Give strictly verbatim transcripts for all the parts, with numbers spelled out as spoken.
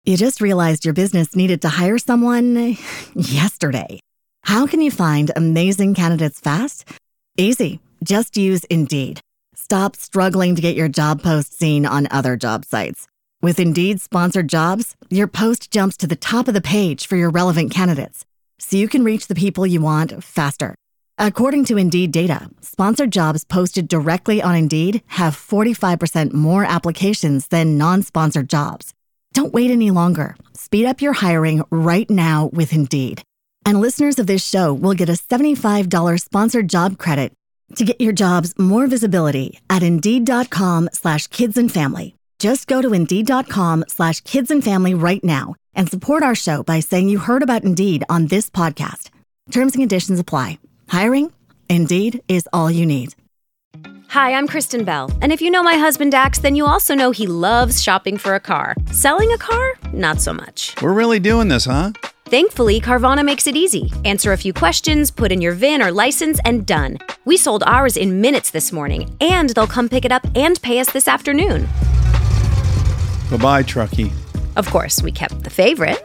You just realized your business needed to hire someone yesterday. How can you find amazing candidates fast? Easy. Just use Indeed. Stop struggling to get your job post seen on other job sites. With Indeed sponsored jobs, your post jumps to the top of the page for your relevant candidates, so you can reach the people you want faster. According to Indeed data, sponsored jobs posted directly on Indeed have forty-five percent more applications than non-sponsored jobs. Don't wait any longer. Speed up your hiring right now with Indeed. And listeners of this show will get a seventy-five dollars sponsored job credit to get your jobs more visibility at Indeed.com slash kids and family. Just go to Indeed.com slash kids and family right now and support our show by saying you heard about Indeed on this podcast. Terms and conditions apply. Hiring? Indeed is all you need. Hi, I'm Kristen Bell, and if you know my husband Dax, then you also know he loves shopping for a car. Selling a car? Not so much. We're really doing this, huh? Thankfully, Carvana makes it easy. Answer a few questions, put in your V I N or license, and done. We sold ours in minutes this morning, and they'll come pick it up and pay us this afternoon. Bye-bye, Truckee. Of course, we kept the favorite.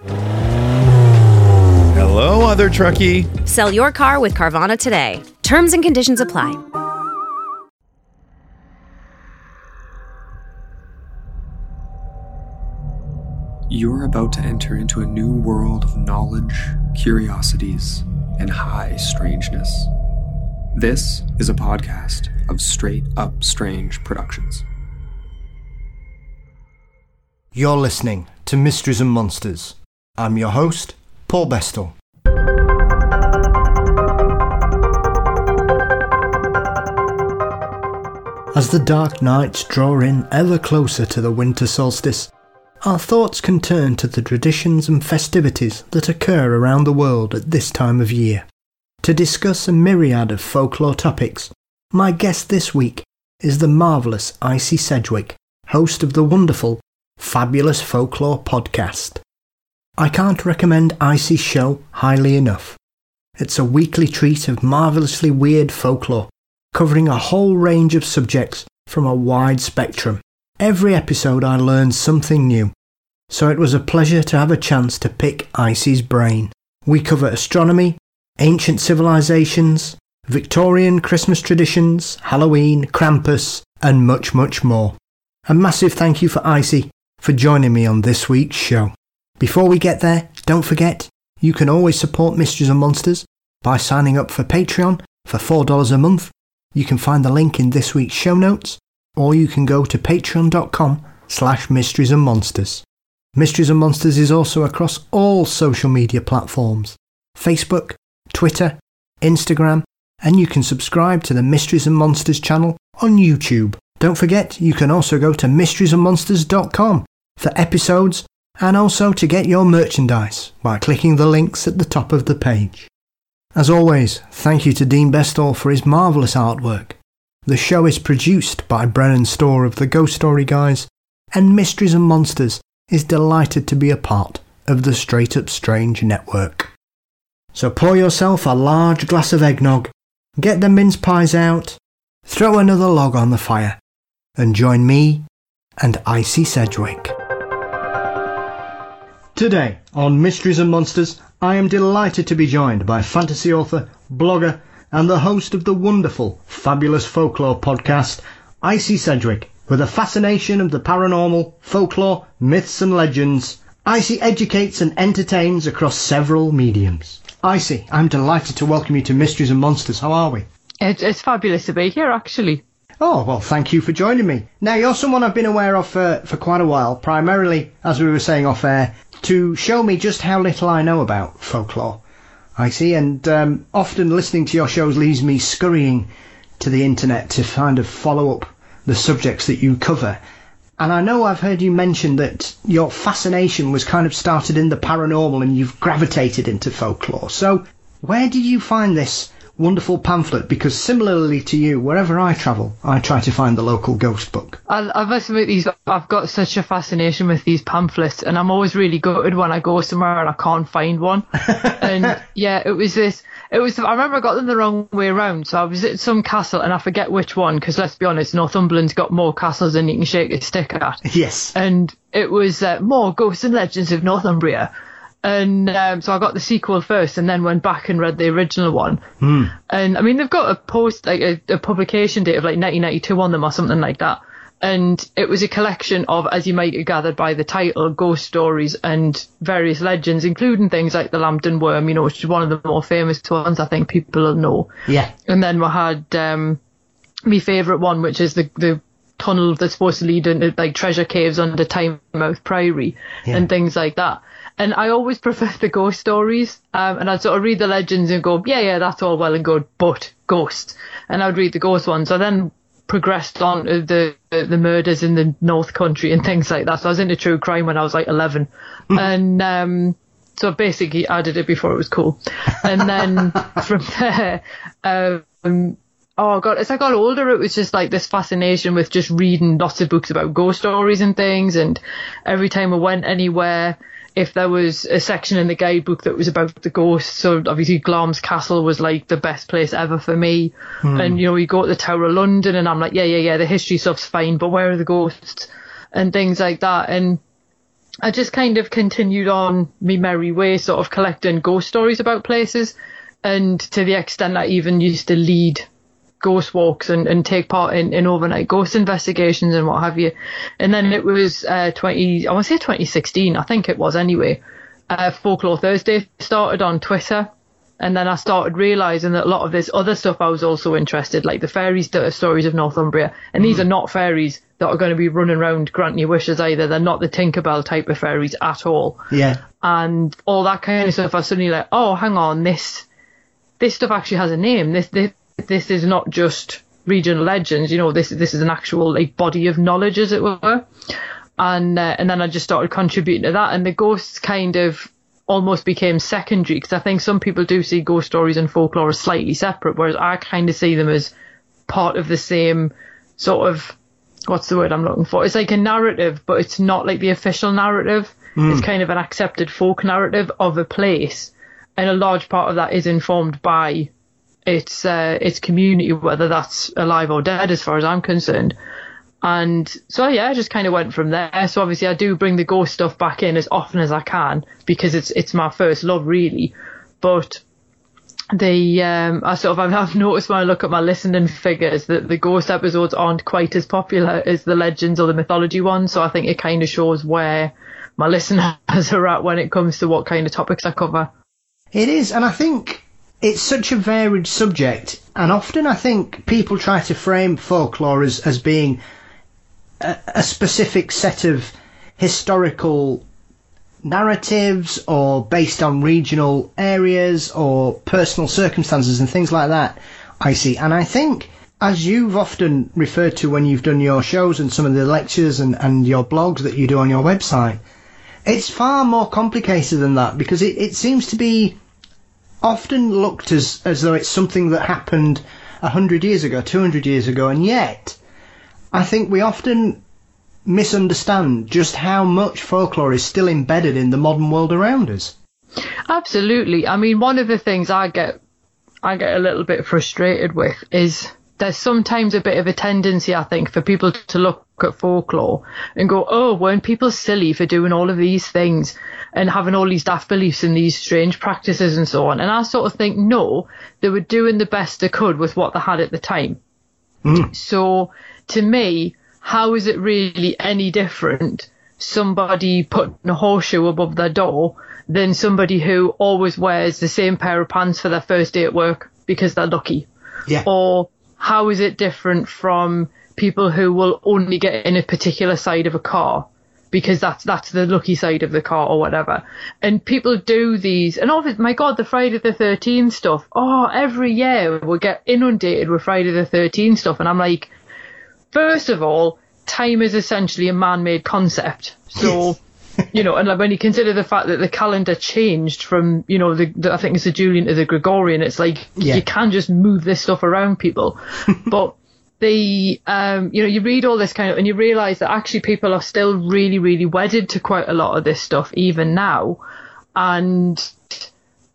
Hello, other Truckee. Sell your car with Carvana today. Terms and conditions apply. You're about to enter into a new world of knowledge, curiosities, and high strangeness. This is a podcast of Straight Up Strange Productions. You're listening to Mysteries and Monsters. I'm your host, Paul Bestel. As the dark nights draw in ever closer to the winter solstice, our thoughts can turn to the traditions and festivities that occur around the world at this time of year. To discuss a myriad of folklore topics, my guest this week is the marvellous Icy Sedgwick, host of the wonderful Fabulous Folklore podcast. I can't recommend Icy's show highly enough. It's a weekly treat of marvellously weird folklore, covering a whole range of subjects from a wide spectrum. Every episode I learned something new, so it was a pleasure to have a chance to pick Icy's brain. We cover astronomy, ancient civilizations, Victorian Christmas traditions, Halloween, Krampus, and much, much more. A massive thank you for Icy for joining me on this week's show. Before we get there, don't forget, you can always support Mysteries and Monsters by signing up for Patreon for four dollars a month. You can find the link in this week's show notes, or you can go to patreon.com slash mysteries and monsters. Mysteries and Monsters is also across all social media platforms, Facebook, Twitter, Instagram, and you can subscribe to the Mysteries and Monsters channel on YouTube. Don't forget, you can also go to mysteries and monsters dot com for episodes and also to get your merchandise by clicking the links at the top of the page. As always, thank you to Dean Bestall for his marvellous artwork. The show is produced by Brennan Storr of the Ghost Story Guys, and Mysteries and Monsters is delighted to be a part of the Straight Up Strange network. So pour yourself a large glass of eggnog, get the mince pies out, throw another log on the fire, and join me and Icy Sedgwick. Today on Mysteries and Monsters, I am delighted to be joined by fantasy author, blogger, and the host of the wonderful Fabulous Folklore podcast, Icy Sedgwick. With a fascination of the paranormal, folklore, myths and legends, Icy educates and entertains across several mediums. Icy, I'm delighted to welcome you to Mysteries and Monsters. How are we? It, it's fabulous to be here, actually. Oh, well, thank you for joining me. Now, you're someone I've been aware of for, for quite a while, primarily, as we were saying off air, to show me just how little I know about folklore. I see, and um, often listening to your shows leaves me scurrying to the internet to kind of follow up the subjects that you cover. And I know I've heard you mention that your fascination was kind of started in the paranormal and you've gravitated into folklore. So where did you find this wonderful pamphlet? Because similarly to you, wherever I travel, I try to find the local ghost book. I, I must admit, these, I've got such a fascination with these pamphlets, and I'm always really gutted when I go somewhere and I can't find one. And yeah, it was this. It was. I remember I got them the wrong way around. So I was at some castle, and I forget which one, because let's be honest, Northumberland's got more castles than you can shake a stick at. Yes. And it was uh, more Ghosts and Legends of Northumbria. And um, so I got the sequel first, and then went back and read the original one. Mm. And I mean, they've got a post, like a, a publication date of like nineteen ninety-two on them or something like that. And it was a collection of, as you might have gathered by the title, ghost stories and various legends, including things like the Lambton Worm, you know, which is one of the more famous ones I think people will know. Yeah. And then we had um, my favourite one, which is the, the tunnel that's supposed to lead into like treasure caves under Tynemouth Priory Yeah. and things like that. And I always prefer the ghost stories. Um, and I'd sort of read the legends and go, yeah, yeah, that's all well and good, but ghosts. And I'd read the ghost ones. So then progressed on to the the murders in the North Country and things like that. So I was into true crime when I was like eleven. and um, so basically I did it before it was cool. And then from there, um, oh God, as I got older, it was just like this fascination with just reading lots of books about ghost stories and things. And every time I went anywhere, if there was a section in the guidebook that was about the ghosts, so obviously Glamis Castle was like the best place ever for me. Mm. And, you know, you go to the Tower of London and I'm like, yeah, yeah, yeah, the history stuff's fine, but where are the ghosts and things like that? And I just kind of continued on me merry way, sort of collecting ghost stories about places. And to the extent I even used to lead ghost walks and, and take part in, in overnight ghost investigations and what have you. And then it was uh, twenty, I want to say twenty sixteen, I think it was anyway, uh, Folklore Thursday started on Twitter. And then I started realising that a lot of this other stuff I was also interested, like the fairies stories of Northumbria. And mm. these are not fairies that are going to be running around granting you wishes either. They're not the Tinkerbell type of fairies at all. Yeah. And all that kind of stuff, I was suddenly like, oh, hang on, this this stuff actually has a name. This this This is not just regional legends, you know, this this is an actual like body of knowledge, as it were. And uh, and then I just started contributing to that, and the ghosts kind of almost became secondary, because I think some people do see ghost stories and folklore as slightly separate, whereas I kind of see them as part of the same sort of, what's the word I'm looking for? It's like a narrative, but it's not like the official narrative. Mm. It's kind of an accepted folk narrative of a place, and a large part of that is informed by its uh, its community, whether that's alive or dead, as far as I'm concerned. And so yeah, I just kind of went from there. So obviously I do bring the ghost stuff back in as often as I can, because it's it's my first love, really. But the um, I sort of I've noticed when I look at my listening figures that the ghost episodes aren't quite as popular as the legends or the mythology ones. So I think it kind of shows where my listeners are at when it comes to what kind of topics I cover. It is, and I think it's such a varied subject, and often I think people try to frame folklore as, as being a, a specific set of historical narratives, or based on regional areas or personal circumstances and things like that, I see. And I think, as you've often referred to when you've done your shows and some of the lectures and, and your blogs that you do on your website, it's far more complicated than that, because it, it seems to be often looked as, as though it's something that happened a hundred years ago, two hundred years ago, and yet I think we often misunderstand just how much folklore is still embedded in the modern world around us. Absolutely. I mean, one of the things I get I get a little bit frustrated with is there's sometimes a bit of a tendency, I think, for people to look at folklore and go, oh, weren't people silly for doing all of these things and having all these daft beliefs and these strange practices and so on? And I sort of think, no, they were doing the best they could with what they had at the time. Mm. So to me, how is it really any different, somebody putting a horseshoe above their door, than somebody who always wears the same pair of pants for their first day at work because they're lucky? Yeah. Or how is it different from people who will only get in a particular side of a car because that's that's the lucky side of the car or whatever? And people do these, and oh my God, the Friday the thirteenth stuff. Oh, every year we get inundated with Friday the thirteenth stuff, and I'm like, first of all, time is essentially a man-made concept. So, you know, and like when you consider the fact that the calendar changed from, you know, the, the I think it's the Julian to the Gregorian, it's like, yeah, you can just move this stuff around, people. But the, um, you know, you read all this kind of, and you realise that actually people are still really, really wedded to quite a lot of this stuff, even now. And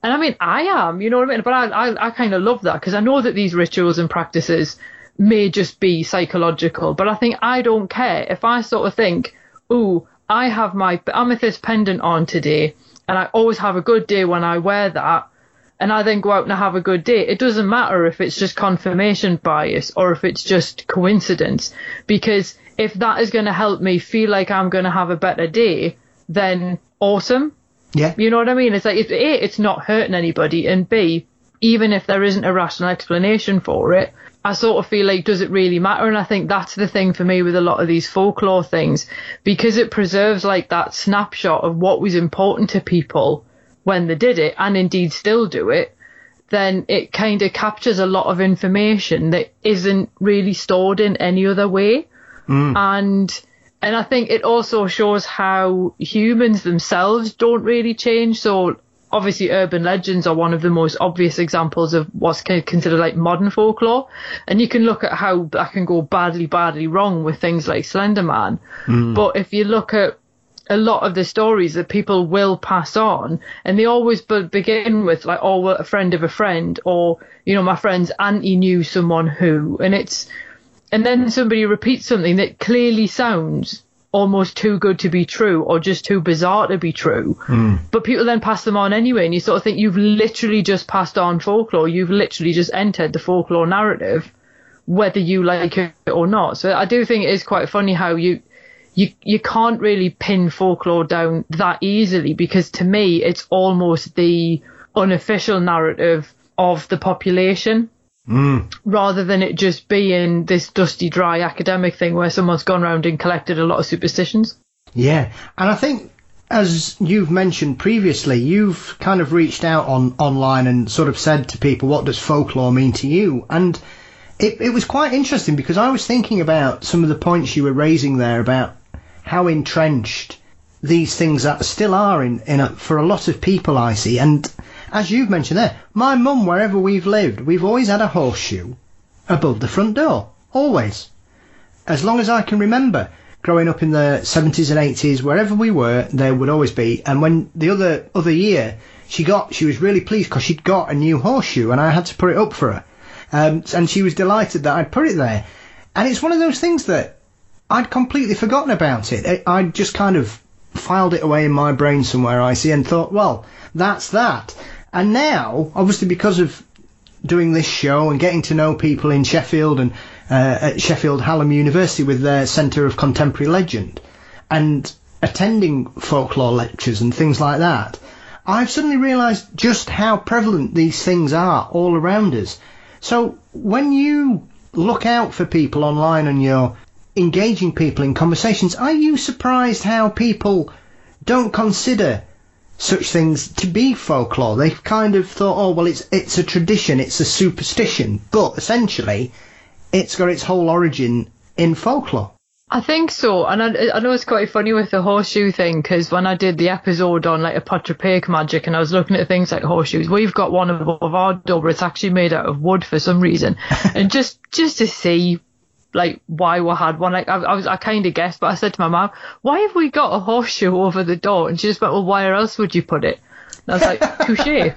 And I mean, I am, you know what I mean? But I, I, I kind of love that, because I know that these rituals and practices may just be psychological, but I think I don't care if I sort of think, ooh, I have my amethyst pendant on today, and I always have a good day when I wear that, and I then go out and I have a good day. It doesn't matter if it's just confirmation bias or if it's just coincidence, because if that is going to help me feel like I'm going to have a better day, then awesome. Yeah. You know what I mean? It's like, if A, it's not hurting anybody, and B, even if there isn't a rational explanation for it, I sort of feel like, does it really matter? And I think that's the thing for me with a lot of these folklore things, because it preserves like that snapshot of what was important to people when they did it, and indeed still do it. Then it kind of captures a lot of information that isn't really stored in any other way. Mm. And and I think it also shows how humans themselves don't really change. So obviously urban legends are one of the most obvious examples of what's considered like modern folklore. And you can look at how that can go badly, badly wrong with things like Slender Man. Mm. But if you look at a lot of the stories that people will pass on, and they always be- begin with like, oh, well, a friend of a friend, or, you know, my friend's auntie knew someone who, and it's, and then somebody repeats something that clearly sounds almost too good to be true, or just too bizarre to be true. Mm. But people then pass them on anyway, and you sort of think you've literally just passed on folklore. You've literally just entered the folklore narrative, whether you like it or not. So I do think it is quite funny how you you you can't really pin folklore down that easily, because to me it's almost the unofficial narrative of the population. Mm. Rather than it just being this dusty, dry academic thing where someone's gone around and collected a lot of superstitions. Yeah, and I think, as you've mentioned previously, you've kind of reached out on online and sort of said to people, what does folklore mean to you? And it, it was quite interesting, because I was thinking about some of the points you were raising there about how entrenched these things that still are in, in a, for a lot of people, I see. And as you've mentioned there, my mum, wherever we've lived, we've always had a horseshoe above the front door. Always. As long as I can remember. Growing up in the seventies and eighties, wherever we were, there would always be. And when the other other year, she got, she was really pleased because she'd got a new horseshoe and I had to put it up for her. Um, and she was delighted that I'd put it there. And it's one of those things that I'd completely forgotten about it. I'd just kind of filed it away in my brain somewhere, I see, and thought, well, that's that. And now, obviously, because of doing this show and getting to know people in Sheffield and uh, at Sheffield Hallam University with their Centre of Contemporary Legend, and attending folklore lectures and things like that, I've suddenly realised just how prevalent these things are all around us. So when you look out for people online and you're engaging people in conversations, are you surprised how people don't consider such things to be folklore? They've kind of thought, oh, well, it's it's a tradition, it's a superstition, but essentially it's got its whole origin in folklore. I think so, and I, I know it's quite funny with the horseshoe thing, because when I did the episode on like a Patrick magic and I was looking at things like horseshoes, we've got one of, of our door, but it's actually made out of wood for some reason, and just just to see like why we had one, like I, I was I kind of guessed, but I said to my mum, why have we got a horseshoe over the door? And she just went, well, where else would you put it? And I was like, touche.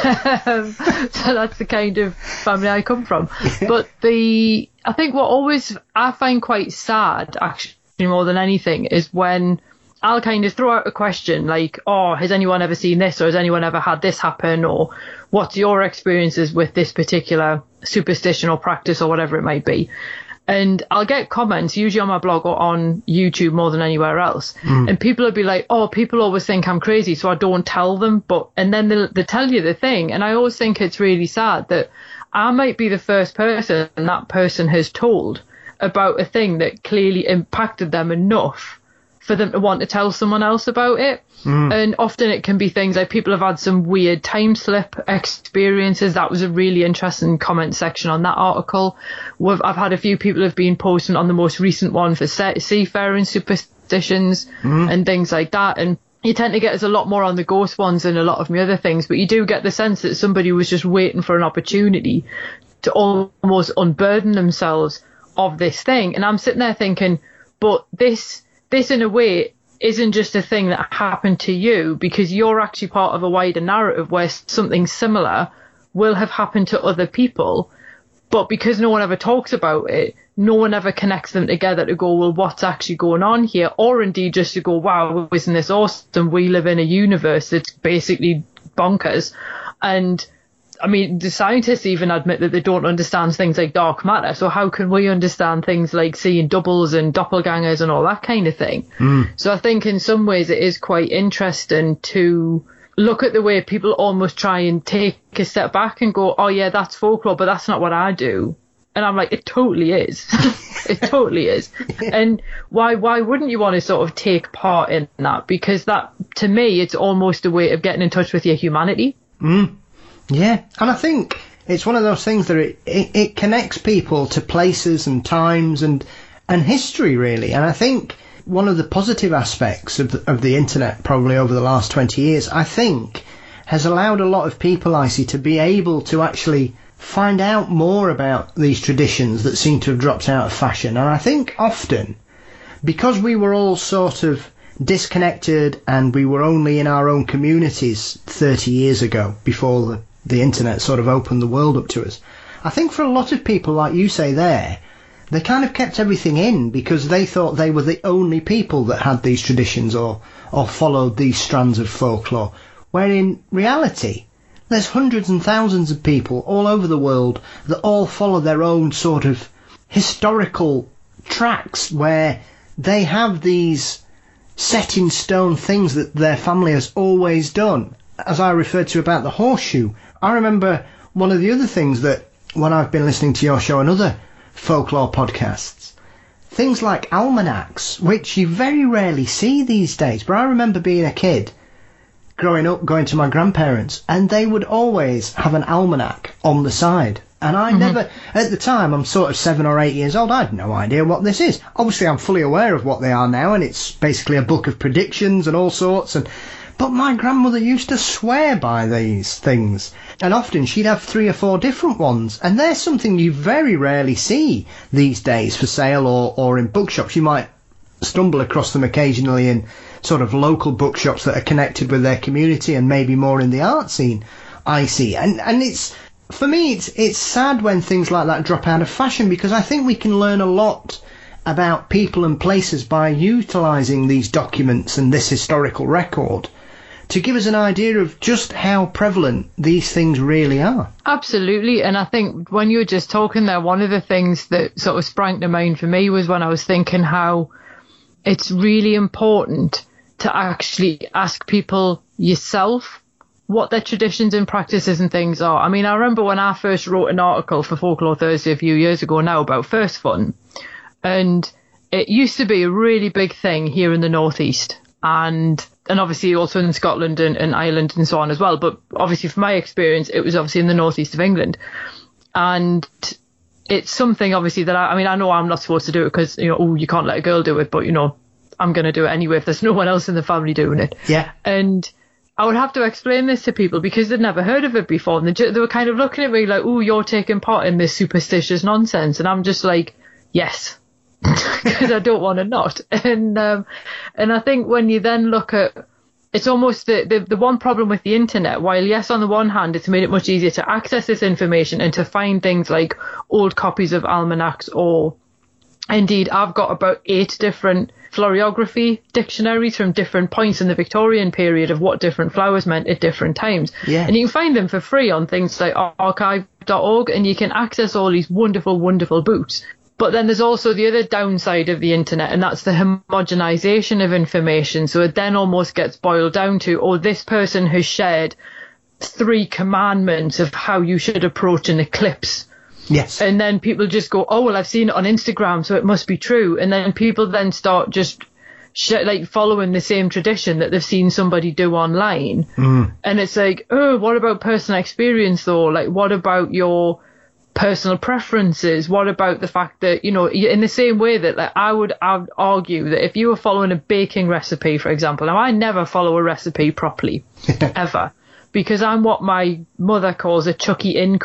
um, so that's the kind of family I come from. But the I think what always I find quite sad, actually, more than anything, is when I'll kind of throw out a question like, oh, has anyone ever seen this, or has anyone ever had this happen, or what's your experiences with this particular superstition or practice or whatever it might be. And I'll get comments, usually on my blog or on YouTube more than anywhere else. Mm. And people will be like, oh, people always think I'm crazy, so I don't tell them. But and then they'll, they'll tell you the thing. And I always think it's really sad that I might be the first person that person has told about a thing that clearly impacted them enough for them to want to tell someone else about it. Mm. And often it can be things like people have had some weird time slip experiences. That was a really interesting comment section on that article. We've, I've had a few people have been posting on the most recent one for seafaring superstitions mm. and things like that. And you tend to get us a lot more on the ghost ones than a lot of my other things, but you do get the sense that somebody was just waiting for an opportunity to almost unburden themselves of this thing. And I'm sitting there thinking, but this, this in a way isn't just a thing that happened to you, because you're actually part of a wider narrative where something similar will have happened to other people. But because no one ever talks about it, no one ever connects them together to go, well, what's actually going on here? Or indeed just to go, wow, isn't this awesome? We live in a universe that's basically bonkers. And I mean, the scientists even admit that they don't understand things like dark matter. So how can we understand things like seeing doubles and doppelgangers and all that kind of thing? Mm. So I think in some ways it is quite interesting to look at the way people almost try and take a step back and go, oh yeah, that's folklore, but that's not what I do. And I'm like, it totally is. It totally is. Yeah. And why why wouldn't you want to sort of take part in that? Because that, to me, it's almost a way of getting in touch with your humanity. Mm. Yeah, and I think it's one of those things that it, it, it connects people to places and times and and history, really. And I think one of the positive aspects of the, of the internet, probably over the last twenty years, I think, has allowed a lot of people, I see, to be able to actually find out more about these traditions that seem to have dropped out of fashion. And I think often, because we were all sort of disconnected and we were only in our own communities thirty years ago, before the, the internet sort of opened the world up to us, I think for a lot of people, like you say there, they kind of kept everything in because they thought they were the only people that had these traditions or, or followed these strands of folklore, where in reality there's hundreds and thousands of people all over the world that all follow their own sort of historical tracks where they have these set in stone things that their family has always done. As I referred to about the horseshoe, I remember one of the other things that when I've been listening to your show and other folklore podcasts, things like almanacs, which you very rarely see these days. But I remember being a kid growing up, going to my grandparents, and they would always have an almanac on the side. And I mm-hmm. never, at the time, I'm sort of seven or eight years old, I had no idea what this is. Obviously, I'm fully aware of what they are now, and it's basically a book of predictions and all sorts. And but my grandmother used to swear by these things, and often she'd have three or four different ones. And they're something you very rarely see these days for sale or, or in bookshops. You might stumble across them occasionally in sort of local bookshops that are connected with their community and maybe more in the art scene, I see. And and it's, for me, it's it's sad when things like that drop out of fashion, because I think we can learn a lot about people and places by utilising these documents and this historical record to give us an idea of just how prevalent these things really are. Absolutely. And I think when you were just talking there, one of the things that sort of sprang to mind for me was when I was thinking how it's really important to actually ask people yourself what their traditions and practices and things are. I mean, I remember when I first wrote an article for Folklore Thursday a few years ago now about First Fun, and it used to be a really big thing here in the Northeast, and and obviously also in Scotland and, and Ireland and so on as well. But obviously from my experience, it was obviously in the Northeast of England. And it's something obviously that I, I mean, I know I'm not supposed to do it because, you know, oh, you can't let a girl do it, but, you know, I'm going to do it anyway if there's no one else in the family doing it. Yeah. And I would have to explain this to people because they'd never heard of it before. And they, they were kind of looking at me like, oh, you're taking part in this superstitious nonsense. And I'm just like, yes, because I don't want to not. And um, and I think when you then look at, it's almost the, the, the one problem with the internet, while yes, on the one hand, it's made it much easier to access this information and to find things like old copies of almanacs, or indeed, I've got about eight different florography dictionaries from different points in the Victorian period of what different flowers meant at different times. Yeah. And you can find them for free on things like archive dot org, and you can access all these wonderful, wonderful books. But then there's also the other downside of the internet, and that's the homogenization of information. So it then almost gets boiled down to, oh, this person has shared three commandments of how you should approach an eclipse. Yes. And then people just go, oh, well, I've seen it on Instagram, so it must be true. And then people then start just sh- like following the same tradition that they've seen somebody do online. Mm. And it's like, oh, what about personal experience, though? Like, what about your personal preferences? What about the fact that, you know, in the same way that, like, I would, I would argue that if you were following a baking recipe, for example, now I never follow a recipe properly, ever, because I'm what my mother calls a chucky in cook.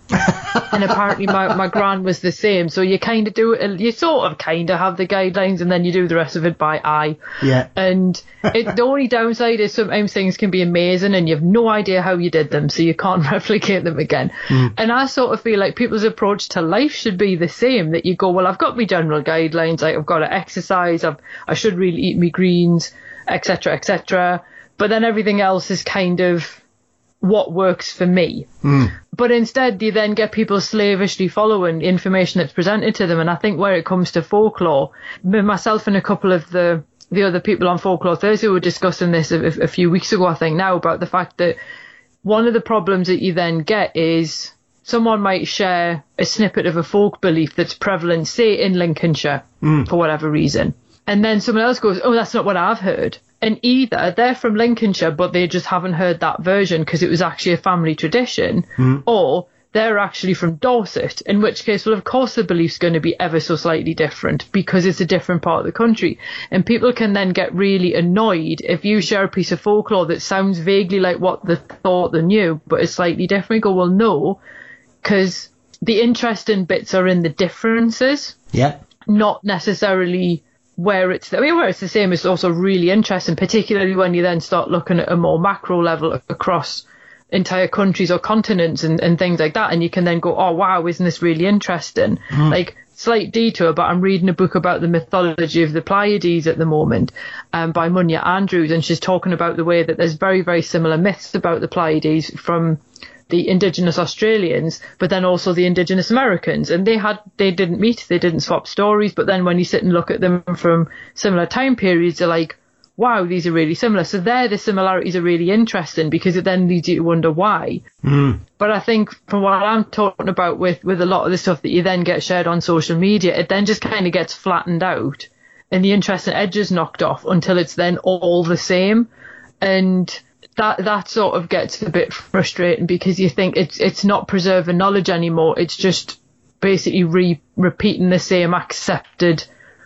And apparently my, my gran was the same. So you kind of do it, you sort of kind of have the guidelines and then you do the rest of it by eye. Yeah. And it, the only downside is sometimes things can be amazing and you have no idea how you did them, so you can't replicate them again. Mm. And I sort of feel like people's approach to life should be the same, that you go, well, I've got my general guidelines, like I've got to exercise, I've, I should really eat me greens, et cetera, et cetera. But then everything else is kind of what works for me. Mm. But instead you then get people slavishly following information that's presented to them. And I think where it comes to folklore, myself and a couple of the the other people on Folklore Thursday were discussing this a, a few weeks ago, I think now, about the fact that one of the problems that you then get is someone might share a snippet of a folk belief that's prevalent, say in Lincolnshire, mm. for whatever reason. And then someone else goes, oh, that's not what I've heard. And either they're from Lincolnshire, but they just haven't heard that version because it was actually a family tradition, mm. or they're actually from Dorset, in which case, well, of course, the belief's going to be ever so slightly different because it's a different part of the country. And people can then get really annoyed if you share a piece of folklore that sounds vaguely like what they thought they knew, but it's slightly different. You go, well, no, because the interesting bits are in the differences, yeah, not necessarily where it's, I mean, where it's the same is also really interesting, particularly when you then start looking at a more macro level across entire countries or continents and, and things like that. And you can then go, oh, wow, isn't this really interesting? Mm. Like, slight detour, but I'm reading a book about the mythology of the Pleiades at the moment um, by Munya Andrews. And she's talking about the way that there's very, very similar myths about the Pleiades from the indigenous Australians, but then also the indigenous Americans. And they had, they didn't meet, they didn't swap stories. But then when you sit and look at them from similar time periods, they're like, wow, these are really similar. So there, the similarities are really interesting because it then leads you to wonder why. Mm. But I think from what I'm talking about with, with a lot of the stuff that you then get shared on social media, it then just kind of gets flattened out and the interesting edges knocked off until it's then all the same. And that that sort of gets a bit frustrating because you think it's it's not preserving knowledge anymore. It's just basically re- repeating the same accepted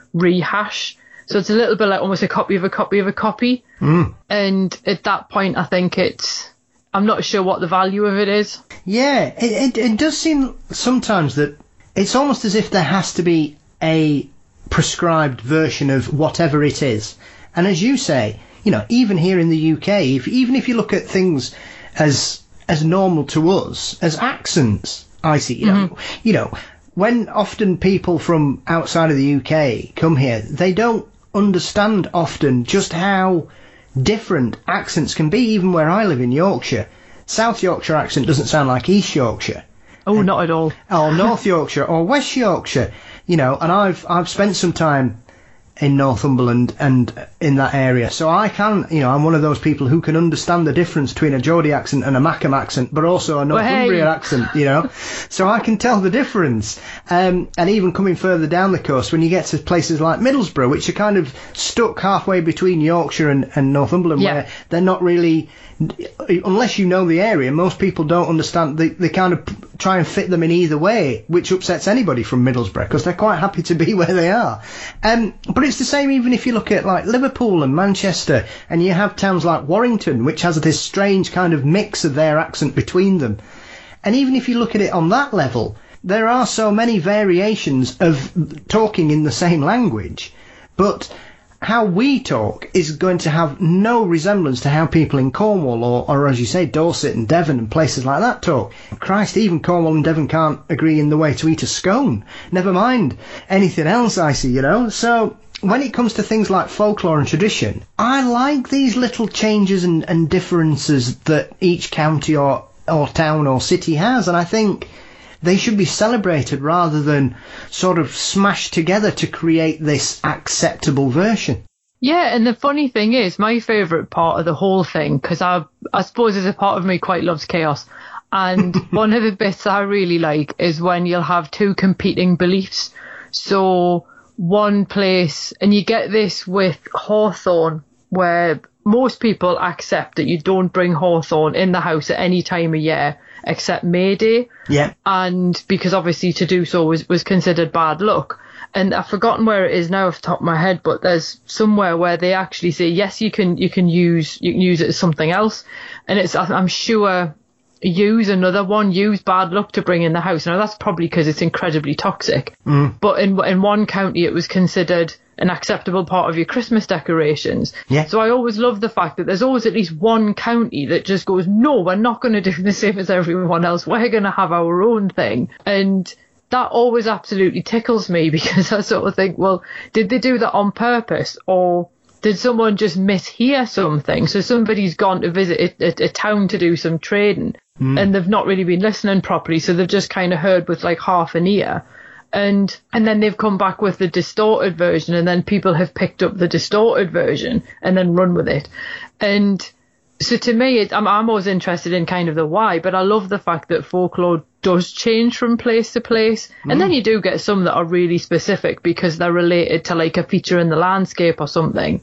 rehash. So it's a little bit like almost a copy of a copy of a copy. Mm. And at that point, I think it's, I'm not sure what the value of it is. Yeah, it, it, it does seem sometimes that it's almost as if there has to be a prescribed version of whatever it is. And as you say, you know, even here in the U K, if, even if you look at things as as normal to us, as accents, I see, you know, mm-hmm. you know, when often people from outside of the U K come here, they don't understand often just how different accents can be, even where I live in Yorkshire. South Yorkshire accent doesn't sound like East Yorkshire. Oh, and, not at all. Or North Yorkshire or West Yorkshire, you know, and I've I've spent some time in Northumberland and in that area, so I can, you know, I'm one of those people who can understand the difference between a Geordie accent and a Mackem accent, but also a Northumbrian well, hey. accent, you know, so I can tell the difference. Um, and even coming further down the coast, when you get to places like Middlesbrough, which are kind of stuck halfway between Yorkshire and, and Northumberland, yeah. where they're not really, unless you know the area, most people don't understand. They, they kind of try and fit them in either way, which upsets anybody from Middlesbrough because they're quite happy to be where they are. Um, but it's the same even if you look at like Liverpool and Manchester, and you have towns like Warrington, which has this strange kind of mix of their accent between them. And even if you look at it on that level, there are so many variations of talking in the same language, but how we talk is going to have no resemblance to how people in Cornwall or, or as you say, Dorset and Devon and places like that talk. Christ, even Cornwall and Devon can't agree in the way to eat a scone. Never mind anything else, I see, you know. So when it comes to things like folklore and tradition, I like these little changes and, and differences that each county or, or town or city has, and I think they should be celebrated rather than sort of smashed together to create this acceptable version. Yeah, and the funny thing is, my favourite part of the whole thing, because I, I suppose there's a part of me quite loves chaos, and one of the bits I really like is when you'll have two competing beliefs. So one place, and you get this with hawthorn, where most people accept that you don't bring hawthorn in the house at any time of year except May Day. Yeah. And because obviously to do so was, was considered bad luck. And I've forgotten where it is now off the top of my head, but there's somewhere where they actually say, yes, you can you can use you can use it as something else. And it's I'm sure use another one, use bad luck to bring in the house. Now, that's probably because it's incredibly toxic. Mm. But in in one county, it was considered an acceptable part of your Christmas decorations. Yeah. So I always love the fact that there's always at least one county that just goes, no, we're not going to do the same as everyone else. We're going to have our own thing. And that always absolutely tickles me, because I sort of think, well, did they do that on purpose, or did someone just mishear something? So somebody's gone to visit a, a, a town to do some trading, mm. and they've not really been listening properly, so they've just kind of heard with like half an ear. And and then they've come back with the distorted version, and then people have picked up the distorted version and then run with it. And so to me, it, I'm, I'm always interested in kind of the why, but I love the fact that folklore does change from place to place. Mm. And then you do get some that are really specific because they're related to like a feature in the landscape or something.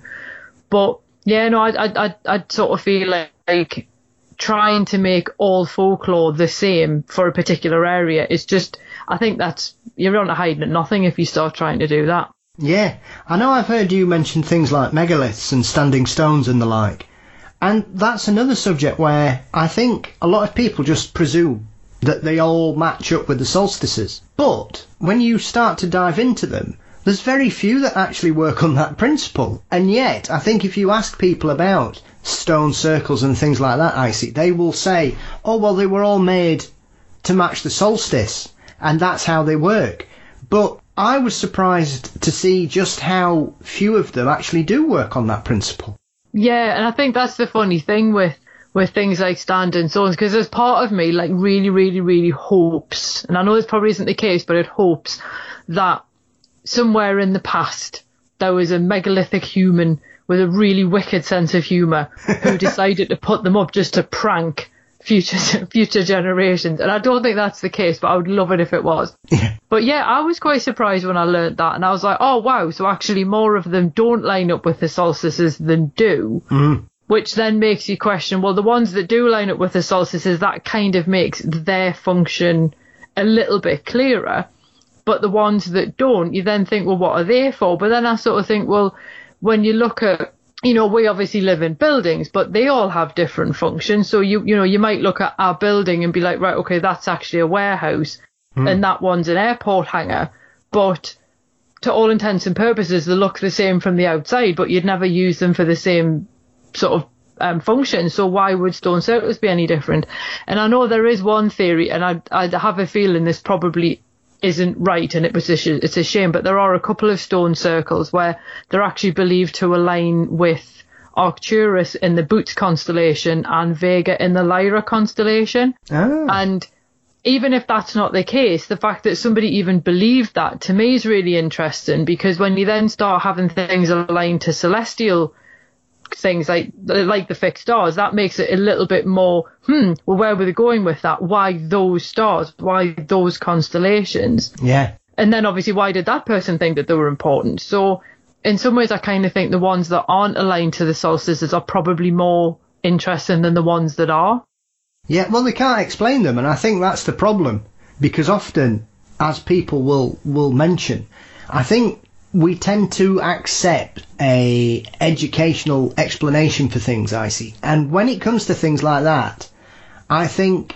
But yeah, no, I I I I'd sort of feel like, like trying to make all folklore the same for a particular area is just, I think that's, you're on hiding at nothing if you start trying to do that. Yeah, I know I've heard you mention things like megaliths and standing stones and the like. And that's another subject where I think a lot of people just presume that they all match up with the solstices. But when you start to dive into them, there's very few that actually work on that principle. And yet, I think if you ask people about stone circles and things like that, Icy, they will say, oh, well, they were all made to match the solstice, and that's how they work. But I was surprised to see just how few of them actually do work on that principle. Yeah, and I think that's the funny thing with, with things like standing stones, because there's part of me like really, really, really hopes, and I know this probably isn't the case, but it hopes that somewhere in the past there was a megalithic human with a really wicked sense of humour who decided to put them up just to prank future future generations. And I don't think that's the case, but I would love it if it was. Yeah. But yeah, I was quite surprised when I learnt that, and I was like, oh wow, so actually more of them don't line up with the solstices than do. Mm. Which then makes you question, well, the ones that do line up with the solstices, that kind of makes their function a little bit clearer. But the ones that don't, you then think, well, what are they for? But then I sort of think, well, when you look at, you know, we obviously live in buildings, but they all have different functions. So, you you know, you might look at our building and be like, right, okay, that's actually a warehouse, mm. and that one's an airport hangar. But to all intents and purposes, they look the same from the outside, but you'd never use them for the same sort of um, function. So why would stone circles be any different? And I know there is one theory, and I I have a feeling this probably isn't right, and it was a sh- it's a shame, but there are a couple of stone circles where they're actually believed to align with Arcturus in the Boots constellation and Vega in the Lyra constellation. Oh. And even if that's not the case, the fact that somebody even believed that, to me, is really interesting, because when you then start having things aligned to celestial things like like the fixed stars, that makes it a little bit more, hmm, well, where were they going with that? Why those stars? Why those constellations? Yeah. And then obviously, why did that person think that they were important? So in some ways, I kind of think the ones that aren't aligned to the solstices are probably more interesting than the ones that are. Yeah, well, they can't explain them, and I think that's the problem, because often, as people will will mention, I think we tend to accept a educational explanation for things, Icy. And when it comes to things like that, I think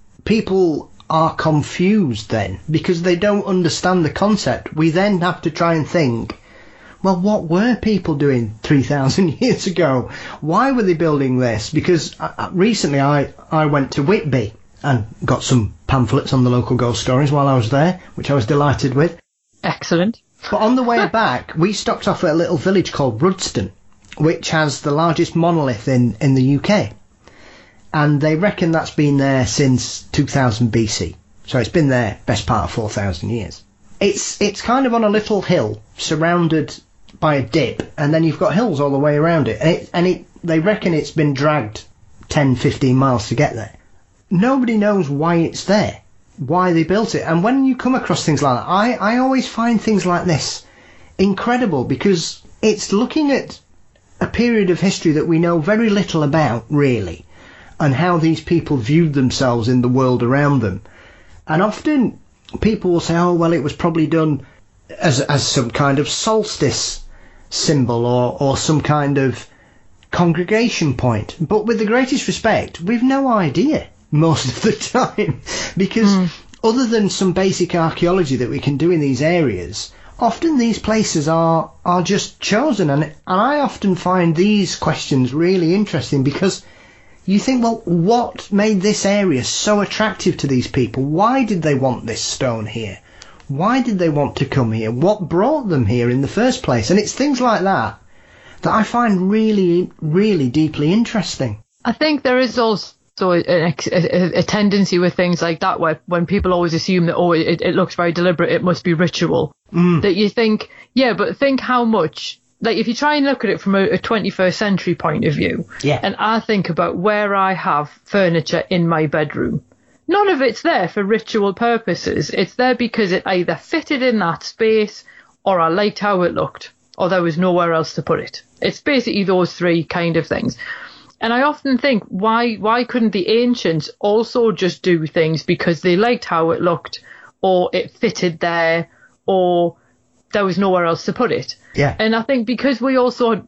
people are confused then, because they don't understand the concept. We then have to try and think, well, what were people doing three thousand years ago? Why were they building this? Because uh, recently I, I went to Whitby and got some pamphlets on the local ghost stories while I was there, which I was delighted with. Excellent. But on the way back, we stopped off at a little village called Rudston, which has the largest monolith in, in the U K. And they reckon that's been there since two thousand B C. So it's been there best part of four thousand years. It's it's kind of on a little hill surrounded by a dip, and then you've got hills all the way around it. And it, and it they reckon it's been dragged ten, fifteen miles to get there. Nobody knows why it's there, why they built it. And when you come across things like that, I, I always find things like this incredible, because it's looking at a period of history that we know very little about, really, and how these people viewed themselves in the world around them. And often people will say, oh, well, it was probably done as as some kind of solstice symbol or, or some kind of congregation point. But with the greatest respect, we've no idea. most of the time. Because mm. other than some basic archaeology that we can do in these areas, often these places are, are just chosen. And, and I often find these questions really interesting because you think, well, what made this area so attractive to these people? Why did they want this stone here? Why did they want to come here? What brought them here in the first place? And it's things like that that I find really, really deeply interesting. I think there is also a, a, a tendency with things like that where when people always assume that, oh, it, it looks very deliberate, it must be ritual. Mm. That you think, yeah, but think how much... Like, if you try and look at it from a, a twenty-first century point of view, yeah. and I think about where I have furniture in my bedroom, none of it's there for ritual purposes. It's there because it either fitted in that space, or I liked how it looked, or there was nowhere else to put it. It's basically those three kind of things. And I often think, why why couldn't the ancients also just do things because they liked how it looked, or it fitted there, or there was nowhere else to put it? Yeah. And I think because we also,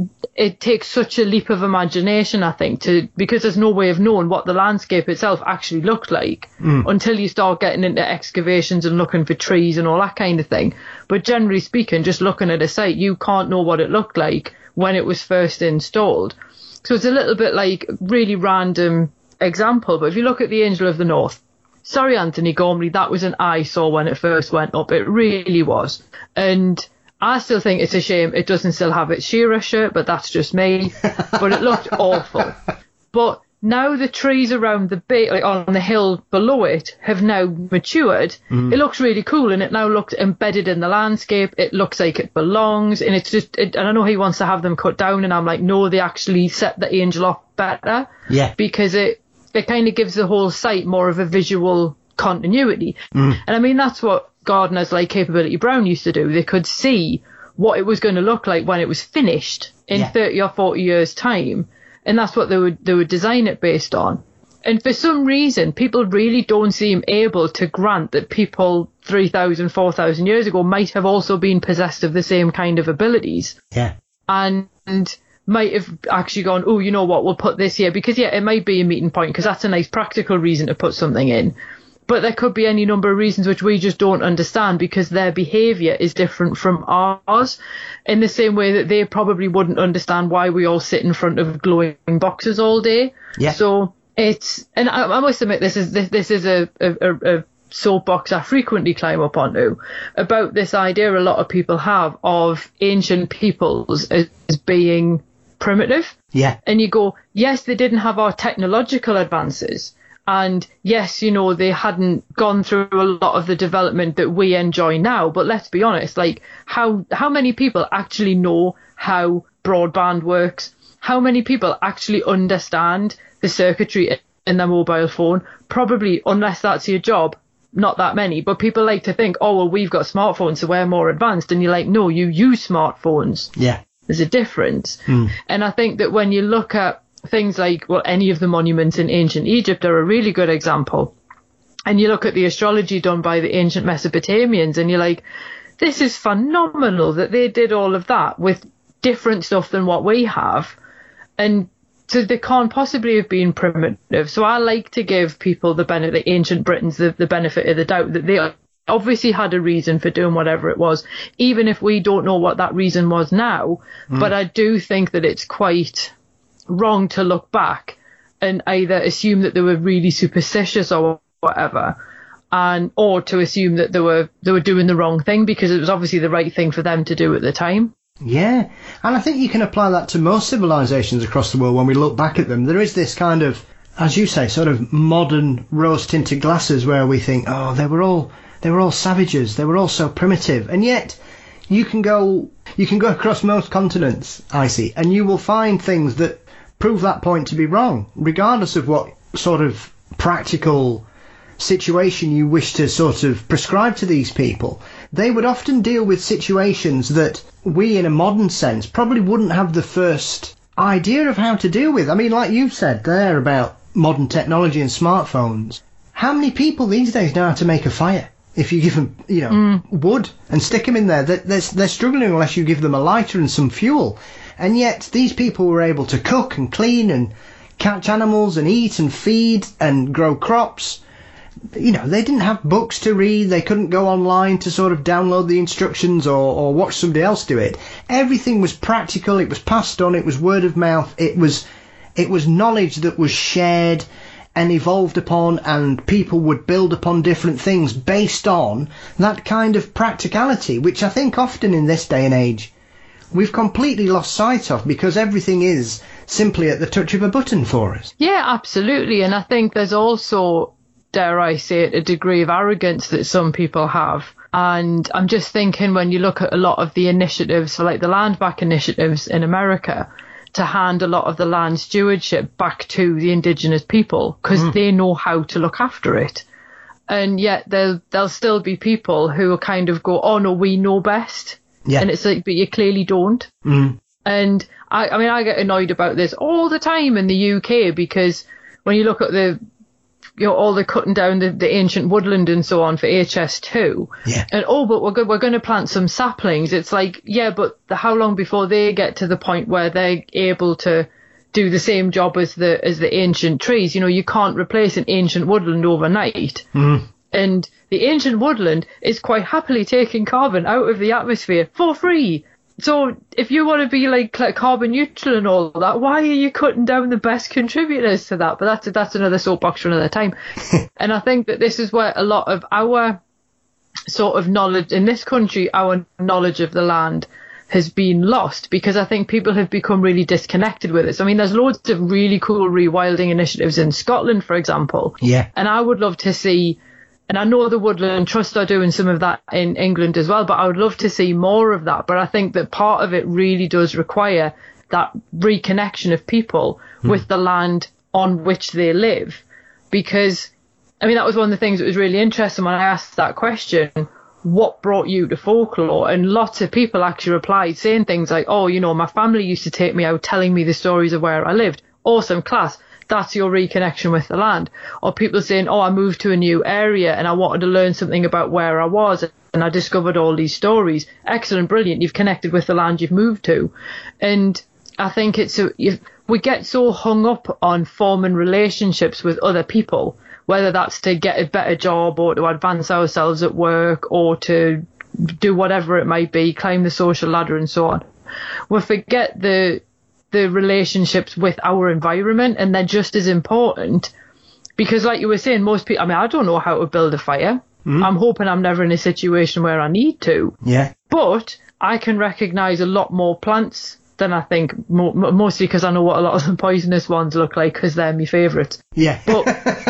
it takes such a leap of imagination, I think, to because there's no way of knowing what the landscape itself actually looked like mm. until you start getting into excavations and looking for trees and all that kind of thing. But generally speaking, just looking at a site, you can't know what it looked like when it was first installed. So it's a little bit like really random example. But if you look at the Angel of the North, sorry, Anthony Gormley, that was an eyesore when it first went up. It really was. And I still think it's a shame it doesn't still have its Shearer shirt, but that's just me. But it looked awful. But now the trees around the ba- like on the hill below it have now matured. Mm. It looks really cool, and it now looks embedded in the landscape. It looks like it belongs, and it's just. It, and I know he wants to have them cut down, and I'm like, no, they actually set the angel off better. Yeah. Because it it kind of gives the whole site more of a visual continuity. Mm. And I mean, that's what gardeners like Capability Brown used to do. They could see what it was going to look like when it was finished in yeah. thirty or forty years time, and that's what they would they would design it based on. And for some reason, people really don't seem able to grant that people three thousand, four thousand years ago might have also been possessed of the same kind of abilities. Yeah. And might have actually gone, oh, you know what, we'll put this here, because yeah, it might be a meeting point, because that's a nice practical reason to put something in. But there could be any number of reasons which we just don't understand, because their behaviour is different from ours, in the same way that they probably wouldn't understand why we all sit in front of glowing boxes all day. Yeah. So it's, and I, I must admit, this is this, this is a, a, a soapbox I frequently climb up onto, about this idea a lot of people have of ancient peoples as being primitive. Yeah. And you go, yes, they didn't have our technological advances. And yes, you know, they hadn't gone through a lot of the development that we enjoy now. But let's be honest, like how how many people actually know how broadband works? How many people actually understand the circuitry in their mobile phone? Probably, unless that's your job, not that many. But people like to think, oh, well, we've got smartphones, so we're more advanced. And you're like, no, you use smartphones. Yeah. There's a difference. Mm. And I think that when you look at things like, well, any of the monuments in ancient Egypt are a really good example. And you look at the astrology done by the ancient Mesopotamians, and you're like, this is phenomenal that they did all of that with different stuff than what we have. And so they can't possibly have been primitive. So I like to give people the benefit, the ancient Britons, the, the benefit of the doubt that they obviously had a reason for doing whatever it was, even if we don't know what that reason was now. Mm. But I do think that it's quite wrong to look back and either assume that they were really superstitious or whatever, and or to assume that they were they were doing the wrong thing because it was obviously the right thing for them to do at the time. Yeah, and I think you can apply that to most civilizations across the world. When we look back at them, there is this kind of, as you say, sort of modern rose-tinted glasses where we think, oh, they were all they were all savages, they were all so primitive, and yet you can go you can go across most continents, I see, and you will find things that prove that point to be wrong, regardless of what sort of practical situation you wish to sort of prescribe to these people. They would often deal with situations that we, in a modern sense, probably wouldn't have the first idea of how to deal with. I mean, like you said there about modern technology and smartphones, how many people these days know how to make a fire? If you give them, you know, mm. wood and stick them in there, they're, they're struggling unless you give them a lighter and some fuel. And yet these people were able to cook and clean and catch animals and eat and feed and grow crops. You know, they didn't have books to read. They couldn't go online to sort of download the instructions or, or watch somebody else do it. Everything was practical. It was passed on. It was word of mouth. It was, it was knowledge that was shared and evolved upon, and people would build upon different things based on that kind of practicality, which I think often in this day and age we've completely lost sight of, because everything is simply at the touch of a button for us. Yeah, absolutely. And I think there's also, dare I say it, a degree of arrogance that some people have. And I'm just thinking, when you look at a lot of the initiatives, so like the land back initiatives in America, to hand a lot of the land stewardship back to the indigenous people, because mm. they know how to look after it. And yet there'll, there'll still be people who will kind of go, oh no, we know best. Yeah. And it's like, but you clearly don't. Mm. And I, I mean, I get annoyed about this all the time in the U K, because when you look at the, you know, all the cutting down the, the ancient woodland and so on for H S two. Yeah. And, oh, but we're good, we're going to plant some saplings. It's like, yeah, but the, how long before they get to the point where they're able to do the same job as the, as the ancient trees? You know, you can't replace an ancient woodland overnight. Mm. And the ancient woodland is quite happily taking carbon out of the atmosphere for free. So if you want to be like carbon neutral and all that, why are you cutting down the best contributors to that? But that's that's another soapbox for another time. And I think that this is where a lot of our sort of knowledge in this country, our knowledge of the land has been lost, because I think people have become really disconnected with it. So, I mean, there's loads of really cool rewilding initiatives in Scotland, for example. Yeah. And I would love to see, and I know the Woodland Trust are doing some of that in England as well, but I would love to see more of that. But I think that part of it really does require that reconnection of people mm. with the land on which they live. Because, I mean, that was one of the things that was really interesting when I asked that question, what brought you to folklore? And lots of people actually replied saying things like, oh, you know, my family used to take me out telling me the stories of where I lived. Awesome, class. That's your reconnection with the land. Or people saying, oh, I moved to a new area and I wanted to learn something about where I was, and I discovered all these stories. Excellent, brilliant. You've connected with the land you've moved to. And I think it's a, you, we get so hung up on forming relationships with other people, whether that's to get a better job or to advance ourselves at work or to do whatever it might be, climb the social ladder and so on. We forget the the relationships with our environment, and they're just as important, because like you were saying, most people, I mean, I don't know how to build a fire. Mm. I'm hoping I'm never in a situation where I need to. Yeah. But I can recognise a lot more plants than I think, mo- mostly because I know what a lot of the poisonous ones look like, because they're my favourites. Yeah. But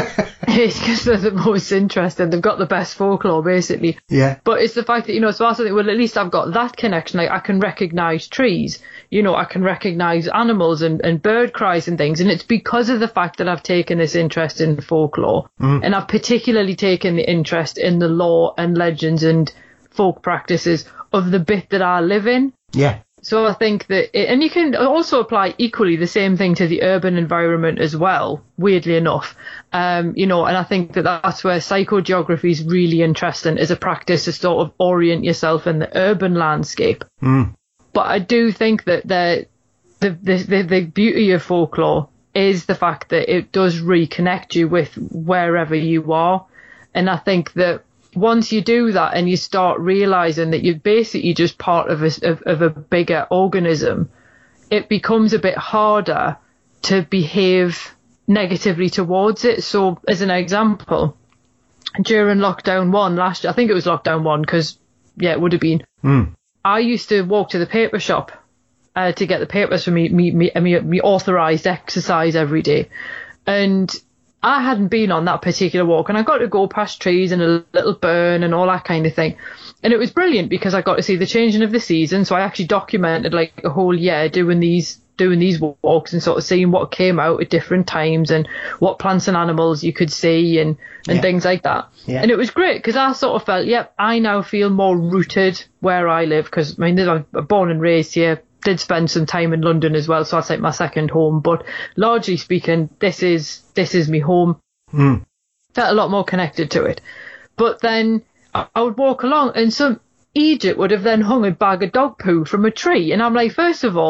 it's because they're the most interesting. They've got the best folklore, basically. Yeah. But it's the fact that, you know, so I think, well, at least I've got that connection. Like, I can recognise trees. You know, I can recognise animals and, and bird cries and things. And it's because of the fact that I've taken this interest in folklore. Mm. And I've particularly taken the interest in the lore and legends and folk practices of the bit that I live in. Yeah. So I think that, it, and you can also apply equally the same thing to the urban environment as well, weirdly enough. Um, you know, and I think that that's where psychogeography is really interesting as a practice to sort of orient yourself in the urban landscape. Mm. But I do think that the, the, the, the beauty of folklore is the fact that it does reconnect you with wherever you are. And I think that once you do that and you start realising that you're basically just part of a, of, of a bigger organism, it becomes a bit harder to behave negatively towards it. So as an example, during lockdown one last year, I think it was lockdown one, because, yeah, it would have been, mm. I used to walk to the paper shop uh, to get the papers for me, me, me, me, me authorised exercise every day. And I hadn't been on that particular walk, and I got to go past trees and a little burn and all that kind of thing. And it was brilliant because I got to see the changing of the season. So I actually documented like a whole year doing these doing these walks and sort of seeing what came out at different times and what plants and animals you could see and, and yeah. things like that. Yeah. And it was great because I sort of felt, yep, I now feel more rooted where I live, because I mean, I'm born and raised here. Did spend some time in London as well, so that's like my second home. But largely speaking, this is this is me home. Mm. Felt a lot more connected to it. But then I, I would walk along, and some Egypt would have then hung a bag of dog poo from a tree, and I'm like, first of all,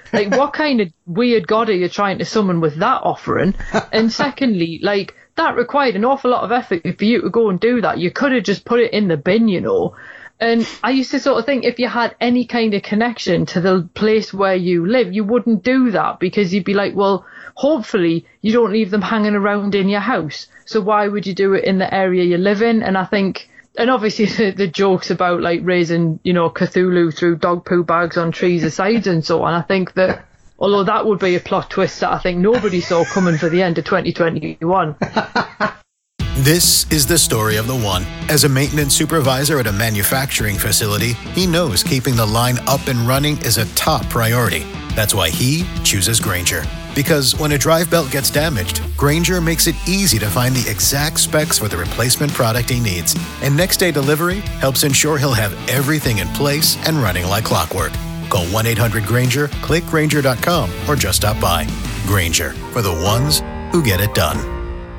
Like, what kind of weird god are you trying to summon with that offering? And secondly, like, that required an awful lot of effort for you to go and do that. You could have just put it in the bin, you know. And I used to sort of think if you had any kind of connection to the place where you live, you wouldn't do that, because you'd be like, well, hopefully you don't leave them hanging around in your house. So why would you do it in the area you live in? And I think, and obviously the, the jokes about like raising, you know, Cthulhu through dog poo bags on trees asides and so on, I think that, although that would be a plot twist that I think nobody saw coming for the end of twenty twenty-one. This is the story of the one. As a maintenance supervisor at a manufacturing facility, he knows keeping the line up and running is a top priority. That's why he chooses Grainger. Because when a drive belt gets damaged, Grainger makes it easy to find the exact specs for the replacement product he needs. And next day delivery helps ensure he'll have everything in place and running like clockwork. Call one eight hundred Grainger, click Grainger dot com, or just stop by. Grainger, for the ones who get it done.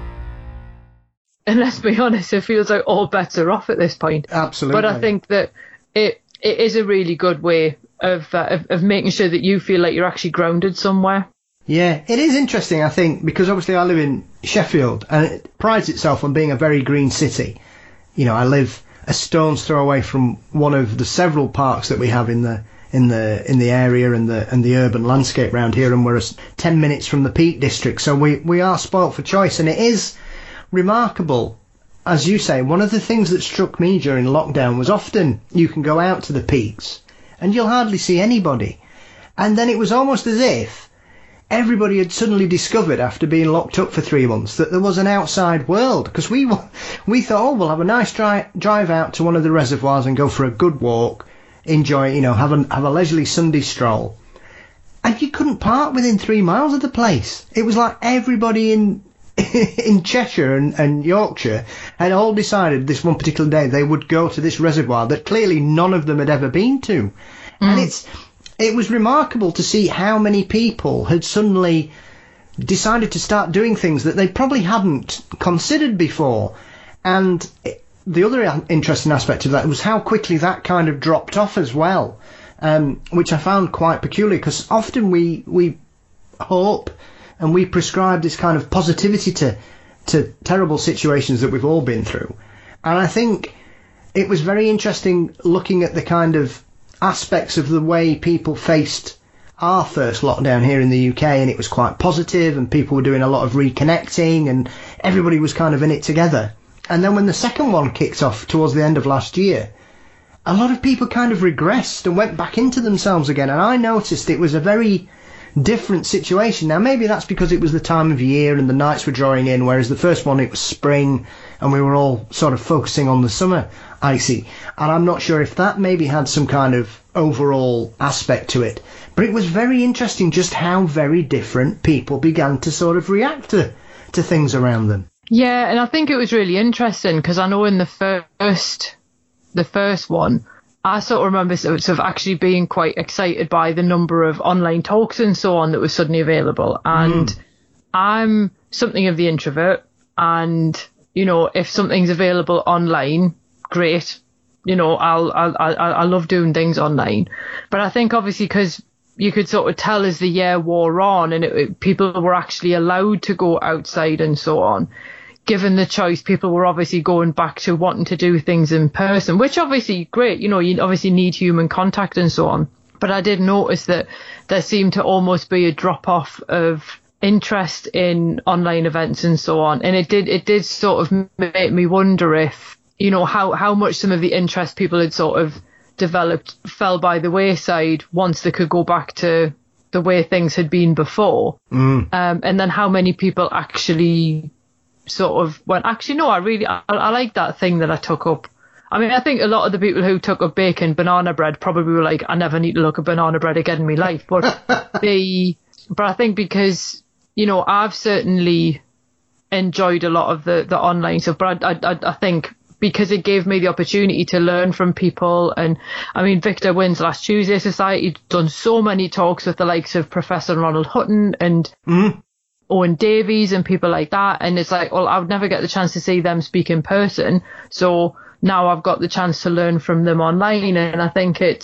And let's be honest, it feels like all bets are off at this point. Absolutely. But I think that it it is a really good way of, uh, of of making sure that you feel like you're actually grounded somewhere. Yeah, it is interesting, I think, because obviously I live in Sheffield and it prides itself on being a very green city. You know, I live a stone's throw away from one of the several parks that we have in the in the in the area and the and the urban landscape around here, and we're ten minutes from the Peak District, so we we are spoilt for choice. And it is remarkable, as you say. One of the things that struck me during lockdown was often you can go out to the peaks and you'll hardly see anybody, and then it was almost as if everybody had suddenly discovered, after being locked up for three months, that there was an outside world. Because we we thought, oh, we'll have a nice dri- drive out to one of the reservoirs and go for a good walk, enjoy, you know, have a have a leisurely Sunday stroll, and you couldn't park within three miles of the place. It was like everybody in in Cheshire and, and Yorkshire had all decided this one particular day they would go to this reservoir that clearly none of them had ever been to. Mm. And it's it was remarkable to see how many people had suddenly decided to start doing things that they probably hadn't considered before. And it, the other interesting aspect of that was how quickly that kind of dropped off as well, um, which I found quite peculiar, because often we we hope and we prescribe this kind of positivity to to terrible situations that we've all been through. And I think it was very interesting looking at the kind of aspects of the way people faced our first lockdown here in the U K, and it was quite positive, and people were doing a lot of reconnecting, and everybody was kind of in it together. And then when the second one kicked off towards the end of last year, a lot of people kind of regressed and went back into themselves again, and I noticed it was a very different situation. Now maybe that's because it was the time of year and the nights were drawing in, whereas the first one it was spring and we were all sort of focusing on the summer icy, and I'm not sure if that maybe had some kind of overall aspect to it, but it was very interesting just how very different people began to sort of react to, to things around them. Yeah, and I think it was really interesting because I know in the first the first one I sort of remember sort of actually being quite excited by the number of online talks and so on that was suddenly available. And mm. I'm something of the introvert, and, you know, if something's available online, great. You know, I'll, I'll, I, I love doing things online. But I think obviously because you could sort of tell as the year wore on and it, it, people were actually allowed to go outside and so on, given the choice, people were obviously going back to wanting to do things in person, which obviously great, you know, you obviously need human contact and so on. But I did notice that there seemed to almost be a drop off of interest in online events and so on. And it did, it did sort of make me wonder if, you know, how, how much some of the interest people had sort of developed fell by the wayside once they could go back to the way things had been before. Mm. Um, and then how many people actually sort of went, actually, no, I really, I, I like that thing that I took up. I mean, I think a lot of the people who took up bacon banana bread probably were like, I never need to look at banana bread again in my life. But they, but I think because, you know, I've certainly enjoyed a lot of the, the online stuff, but I, I, I think because it gave me the opportunity to learn from people. And I mean, Victor Wynn's Last Tuesday Society done so many talks with the likes of Professor Ronald Hutton and mm. Owen Davies and people like that. And it's like, well, I would never get the chance to see them speak in person. So now I've got the chance to learn from them online. And I think it's,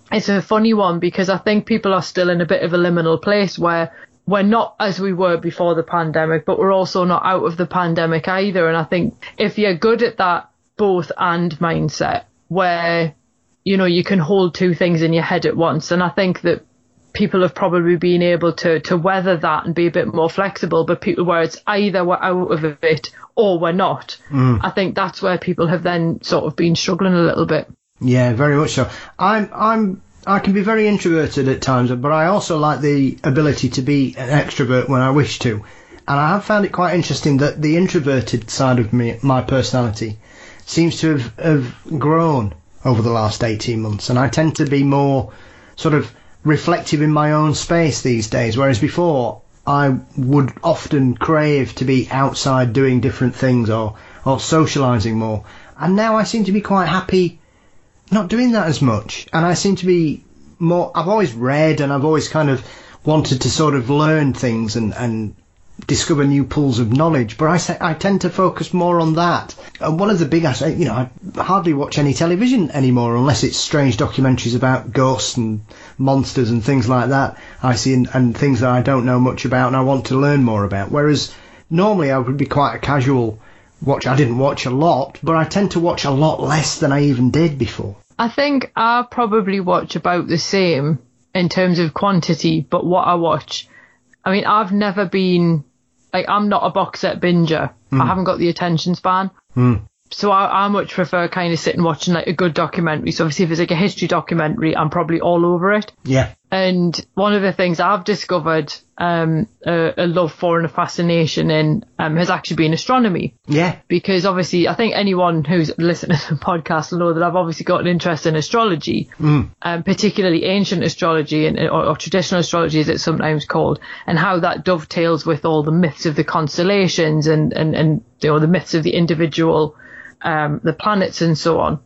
it's a funny one because I think people are still in a bit of a liminal place where we're not as we were before the pandemic, but we're also not out of the pandemic either. And I think if you're good at that both and mindset, where, you know, you can hold two things in your head at once, and I think that people have probably been able to to weather that and be a bit more flexible. But people where it's either we're out of it or we're not, mm. I think that's where people have then sort of been struggling a little bit. Yeah, very much so. I'm I'm I can be very introverted at times, but I also like the ability to be an extrovert when I wish to. And I have found it quite interesting that the introverted side of me, my personality, seems to have, have grown over the last eighteen months. And I tend to be more sort of reflective in my own space these days, whereas before I would often crave to be outside doing different things or, or socialising more. And now I seem to be quite happy not doing that as much, and I seem to be more, I've always read and I've always kind of wanted to sort of learn things and, and discover new pools of knowledge, but I, I tend to focus more on that. And one of the big aspects, you know, I hardly watch any television anymore unless it's strange documentaries about ghosts and monsters and things like that I see, and, and things that I don't know much about and I want to learn more about, whereas normally I would be quite a casual watch. I didn't watch a lot, but I tend to watch a lot less than I even did before. I think I probably watch about the same in terms of quantity, but what I watch, I mean, I've never been, like, I'm not a box set binger. Mm. I haven't got the attention span. Mm. So I, I much prefer kind of sitting watching like a good documentary. So obviously if it's like a history documentary, I'm probably all over it. Yeah. And one of the things I've discovered um, a, a love for and a fascination in um, has actually been astronomy. Yeah. Because obviously I think anyone who's listening to the podcast will know that I've obviously got an interest in astrology, mm. um, particularly ancient astrology and or, or traditional astrology as it's sometimes called, and how that dovetails with all the myths of the constellations and, and, and you know, the myths of the individual um, the planets and so on.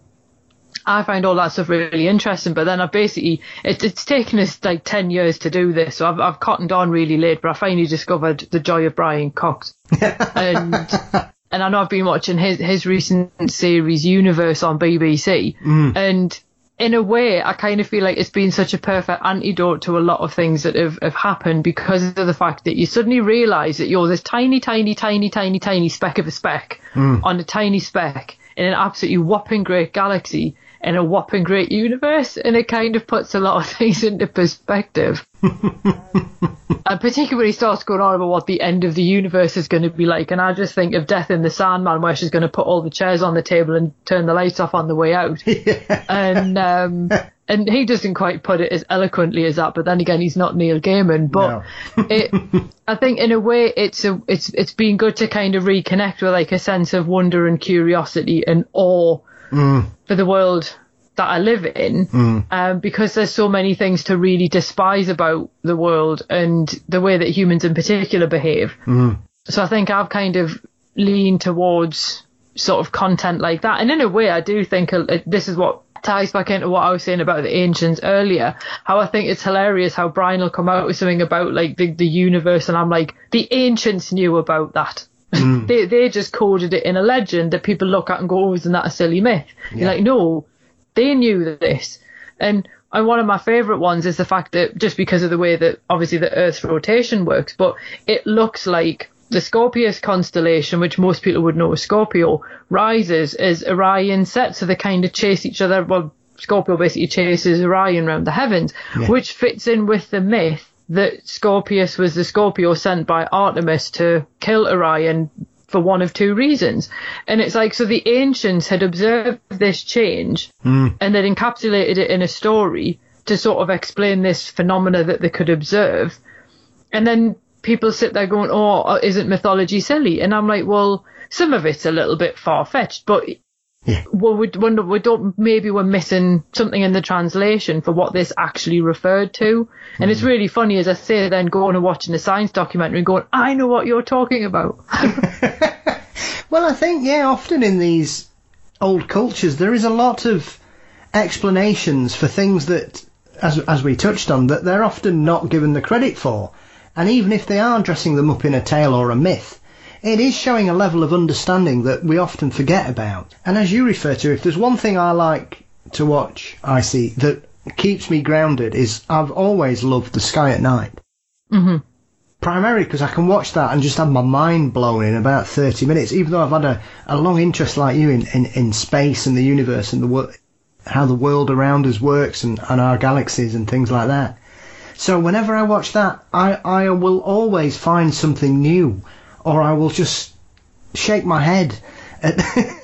I find all that stuff really interesting, but then I've basically, it, it's taken us like ten years to do this, so I've, I've cottoned on really late, but I finally discovered The Joy of Brian Cox. and and I know I've been watching his, his recent series, Universe, on B B C, mm. and in a way, I kind of feel like it's been such a perfect antidote to a lot of things that have, have happened because of the fact that you suddenly realise that you're this tiny, tiny, tiny, tiny, tiny speck of a speck mm. on a tiny speck in an absolutely whopping great galaxy in a whopping great universe, and it kind of puts a lot of things into perspective. And particularly when he starts going on about what the end of the universe is going to be like, and I just think of Death in the Sandman, where she's going to put all the chairs on the table and turn the lights off on the way out. Yeah. And um, and he doesn't quite put it as eloquently as that, but then again, he's not Neil Gaiman. But no. it, I think in a way, it's a it's it's been good to kind of reconnect with like a sense of wonder and curiosity and awe mm. for the world that I live in, mm. um, because there's so many things to really despise about the world and the way that humans in particular behave. Mm. So I think I've kind of leaned towards sort of content like that. And in a way, I do think uh, this is what ties back into what I was saying about the ancients earlier, how I think it's hilarious how Brian will come out with something about like the, the universe, and I'm like, the ancients knew about that. Mm. they they just coded it in a legend that people look at and go, oh, isn't that a silly myth? Yeah. You're like, no, they knew this. And, and one of my favourite ones is the fact that just because of the way that obviously the Earth's rotation works, but it looks like the Scorpius constellation, which most people would know as Scorpio, rises as Orion sets, so they kind of chase each other. Well, Scorpio basically chases Orion around the heavens, yeah. which fits in with the myth that Scorpius was the Scorpio sent by Artemis to kill Orion for one of two reasons. And it's like, so the ancients had observed this change mm. and they'd encapsulated it in a story to sort of explain this phenomena that they could observe. And then people sit there going, oh, isn't mythology silly? And I'm like, well, some of it's a little bit far-fetched, but yeah. well, we, we don't, maybe we're missing something in the translation for what this actually referred to. And mm. it's really funny, as I say, then going and watching a science documentary and going, I know what you're talking about. Well, I think, yeah, often in these old cultures, there is a lot of explanations for things that, as as we touched on, that they're often not given the credit for. And even if they are dressing them up in a tale or a myth, it is showing a level of understanding that we often forget about. And as you refer to, if there's one thing I like to watch, I see, that keeps me grounded is I've always loved The Sky at Night. Mm-hmm. Primarily because I can watch that and just have my mind blown in about thirty minutes, even though I've had a, a long interest like you in, in, in space and the universe and the wor- how the world around us works and, and our galaxies and things like that. So whenever I watch that, I, I will always find something new, or I will just shake my head at,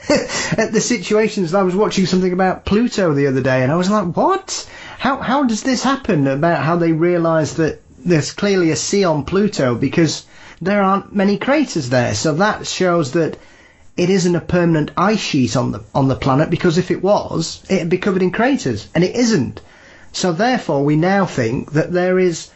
at the situations. I was watching something about Pluto the other day, and I was like, what? How how does this happen? About how they realise that there's clearly a sea on Pluto because there aren't many craters there. So that shows that it isn't a permanent ice sheet on the on the planet, because if it was, it'd be covered in craters, and it isn't. So therefore, we now think that there is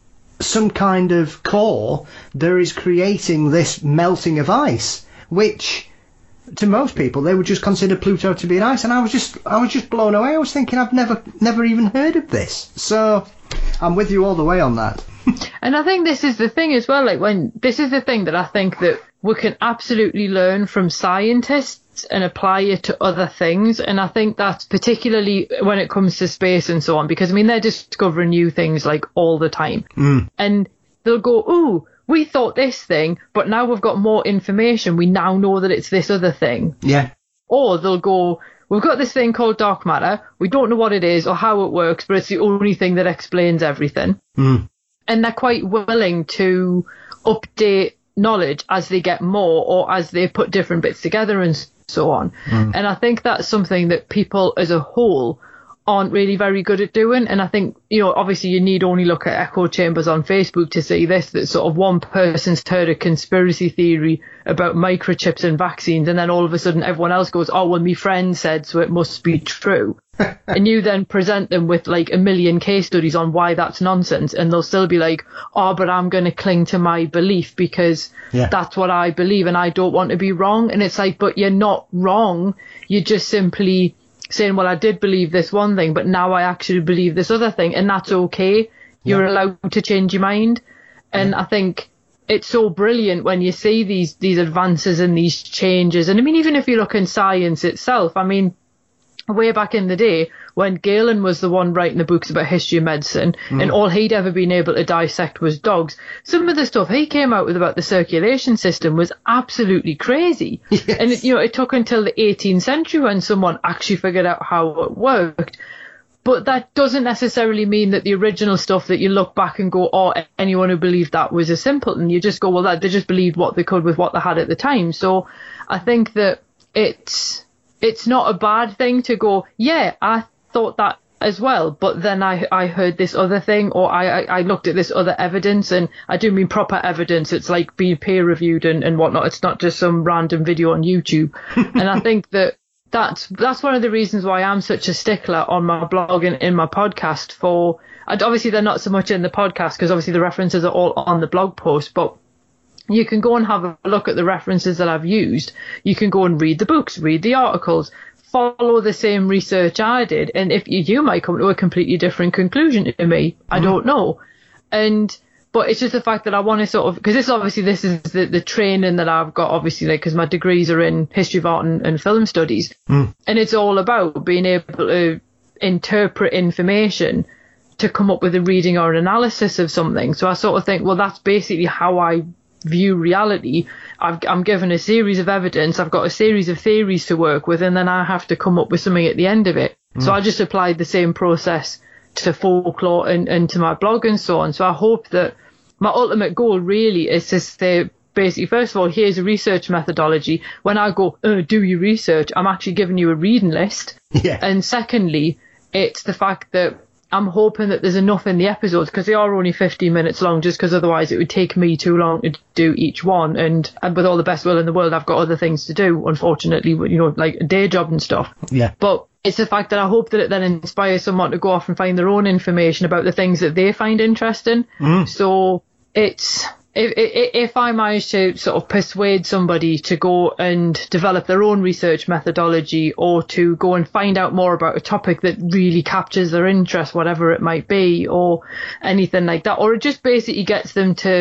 some kind of core that is creating this melting of ice, which to most people they would just consider Pluto to be an ice. And I was just I was just blown away. I was thinking I've never never even heard of this. So I'm with you all the way on that. And I think this is the thing as well, like when this is the thing that I think that we can absolutely learn from scientists and apply it to other things. And I think that's particularly when it comes to space and so on, because I mean, they're discovering new things like all the time. Mm. And they'll go, ooh, we thought this thing, but now we've got more information. We now know that it's this other thing. Yeah. Or they'll go, we've got this thing called dark matter. We don't know what it is or how it works, but it's the only thing that explains everything. Mm. And they're quite willing to update knowledge as they get more or as they put different bits together and so on. Mm. And I think that's something that people as a whole aren't really very good at doing. And I think, you know, obviously you need only look at echo chambers on Facebook to see this, that sort of one person's heard a conspiracy theory about microchips and vaccines, and then all of a sudden everyone else goes, oh, well, my friend said, so it must be true. And you then present them with like a million case studies on why that's nonsense, and they'll still be like, oh, but I'm going to cling to my belief because yeah. that's what I believe and I don't want to be wrong. And it's like, but you're not wrong. You're just simply saying, well, I did believe this one thing, but now I actually believe this other thing, and that's okay. You're yeah. allowed to change your mind. And yeah. I think it's so brilliant when you see these these advances and these changes. And I mean, even if you look in science itself, I mean, way back in the day when Galen was the one writing the books about history of medicine, mm. and all he'd ever been able to dissect was dogs, some of the stuff he came out with about the circulation system was absolutely crazy. Yes. And it, you know, it took until the eighteenth century when someone actually figured out how it worked. But that doesn't necessarily mean that the original stuff that you look back and go, oh, anyone who believed that was a simpleton. You just go, well, that they just believed what they could with what they had at the time. So I think that it's it's not a bad thing to go, yeah, I thought that as well, but then I I heard this other thing, or I, I, I looked at this other evidence, and I do mean proper evidence. It's like being peer reviewed and, and whatnot. It's not just some random video on YouTube. And I think that That's that's one of the reasons why I'm such a stickler on my blog and in my podcast for, and obviously they're not so much in the podcast because obviously the references are all on the blog post, but you can go and have a look at the references that I've used. You can go and read the books, read the articles, follow the same research I did, and if you, you might come to a completely different conclusion to me. I mm. don't know. And But it's just the fact that I want to sort of, because this obviously this is the, the training that I've got, obviously, like, because my degrees are in history of art and, and film studies, mm. and it's all about being able to interpret information to come up with a reading or an analysis of something. So I sort of think, well, that's basically how I view reality. I've, I'm given a series of evidence, I've got a series of theories to work with, and then I have to come up with something at the end of it. Mm. So I just applied the same process to folklore and, and to my blog and so on. So I hope that my ultimate goal really is to say, basically, first of all, here's a research methodology. When I go, oh, do your research, I'm actually giving you a reading list. Yeah. And secondly, it's the fact that I'm hoping that there's enough in the episodes, because they are only fifteen minutes long, just because otherwise it would take me too long to do each one. And, and with all the best will in the world, I've got other things to do, unfortunately, you know, like a day job and stuff. Yeah. But it's the fact that I hope that it then inspires someone to go off and find their own information about the things that they find interesting. Mm. So it's, if, if, if I manage to sort of persuade somebody to go and develop their own research methodology, or to go and find out more about a topic that really captures their interest, whatever it might be, or anything like that, or it just basically gets them to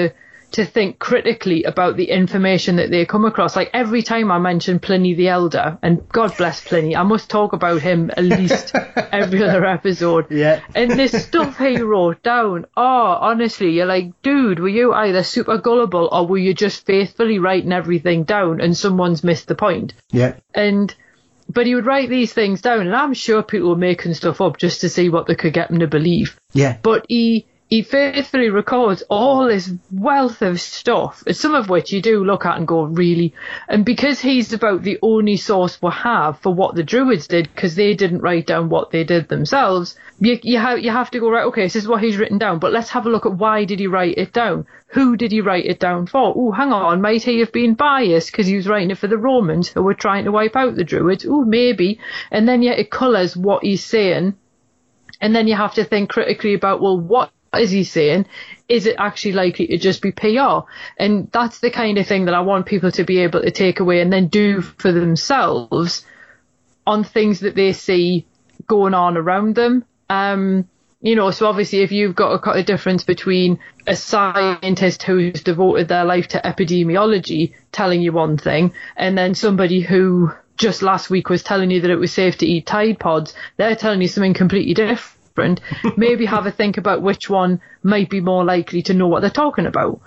to think critically about the information that they come across. Like every time I mention Pliny the Elder, and God bless Pliny, I must talk about him at least every other episode. Yeah. And this stuff he wrote down, oh, honestly, you're like, dude, were you either super gullible or were you just faithfully writing everything down and someone's missed the point? Yeah. And but he would write these things down, and I'm sure people were making stuff up just to see what they could get him to believe. Yeah. But he he faithfully records all this wealth of stuff, some of which you do look at and go, really? And because he's about the only source we have for what the Druids did, because they didn't write down what they did themselves, you you have you have to go, right, okay, this is what he's written down, but let's have a look at why did he write it down? Who did he write it down for? Oh, hang on, might he have been biased because he was writing it for the Romans who were trying to wipe out the Druids? Oh, maybe. And then yet it colours what he's saying. And then you have to think critically about, well, what is he saying? Is it actually likely to just be P R? And that's the kind of thing that I want people to be able to take away and then do for themselves on things that they see going on around them. Um, you know, so obviously if you've got a, a difference between a scientist who's devoted their life to epidemiology telling you one thing, and then somebody who just last week was telling you that it was safe to eat Tide Pods, they're telling you something completely different. Maybe have a think about which one might be more likely to know what they're talking about.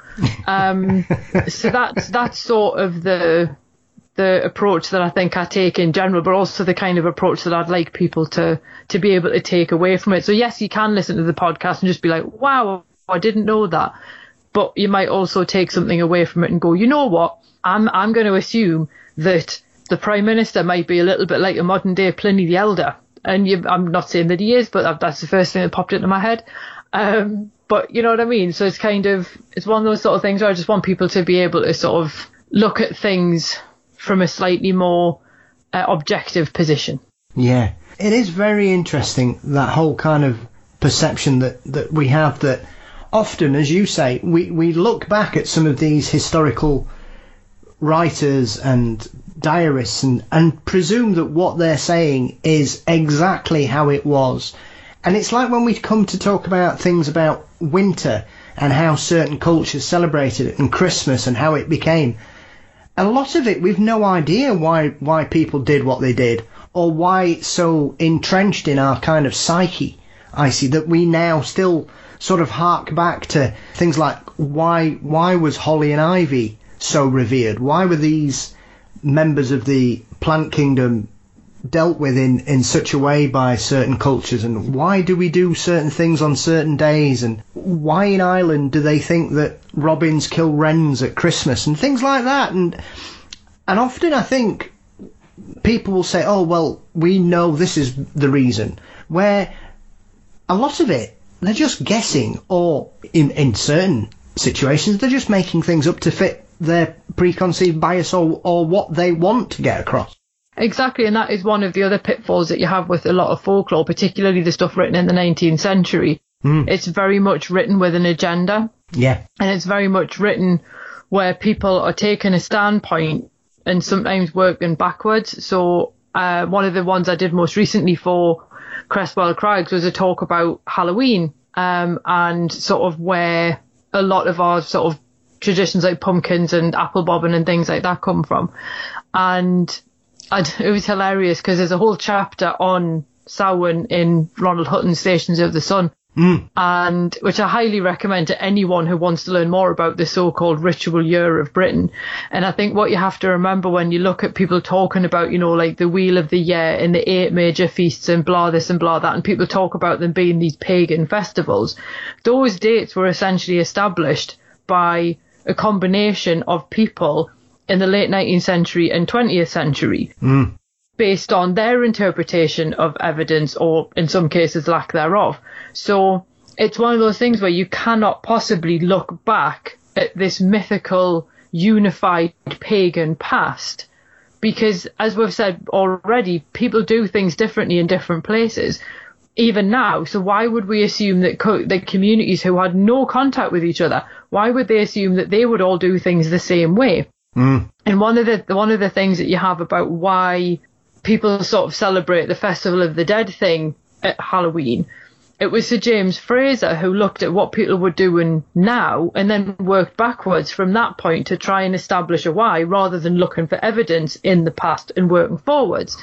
Um, so that's that's sort of the the approach that I think I take in general, but also the kind of approach that I'd like people to to be able to take away from it. So yes, you can listen to the podcast and just be like, wow, I didn't know that. But you might also take something away from it and go, you know what, I'm I'm going to assume that the Prime Minister might be a little bit like a modern day Pliny the Elder. And you, I'm not saying that he is, but that's the first thing that popped into my head. Um, but you know what I mean? So it's kind of, it's one of those sort of things where I just want people to be able to sort of look at things from a slightly more uh, objective position. Yeah. It is very interesting, that whole kind of perception that, that we have, that often, as you say, we, we look back at some of these historical writers and diarists and, and presume that what they're saying is exactly how it was. And it's like when we come to talk about things about winter and how certain cultures celebrated it, and Christmas and how it became, a lot of it we've no idea why why people did what they did, or why it's so entrenched in our kind of psyche, I see, that we now still sort of hark back to things like why why was holly and ivy so revered? Why were these members of the plant kingdom dealt with in, in such a way by certain cultures, and why do we do certain things on certain days, and why in Ireland do they think that robins kill wrens at Christmas and things like that? And and often I think people will say, oh well, we know this is the reason, where a lot of it they're just guessing, or in, in certain situations they're just making things up to fit their preconceived bias or, or what they want to get across. Exactly, and that is one of the other pitfalls that you have with a lot of folklore, particularly the stuff written in the nineteenth century. Mm. It's very much written with an agenda. Yeah. And it's very much written where people are taking a standpoint and sometimes working backwards. So uh, one of the ones I did most recently for Cresswell Crags was a talk about Halloween, um, and sort of where a lot of our sort of traditions like pumpkins and apple bobbing and things like that come from. And I'd, it was hilarious because there's a whole chapter on Samhain in Ronald Hutton's Stations of the Sun, mm. and which I highly recommend to anyone who wants to learn more about the so-called ritual year of Britain. And I think what you have to remember when you look at people talking about, you know, like the Wheel of the Year and the eight major feasts and blah this and blah that, and people talk about them being these pagan festivals, those dates were essentially established by a combination of people in the late nineteenth century and twentieth century, mm. based on their interpretation of evidence, or in some cases lack thereof. So it's one of those things where you cannot possibly look back at this mythical, unified pagan past, because as we've said already, people do things differently in different places, even now. So why would we assume that co- that communities who had no contact with each other, why would they assume that they would all do things the same way? Mm. And one of the one of the things that you have about why people sort of celebrate the Festival of the Dead thing at Halloween, it was Sir James Fraser who looked at what people were doing now and then worked backwards from that point to try and establish a why, rather than looking for evidence in the past and working forwards.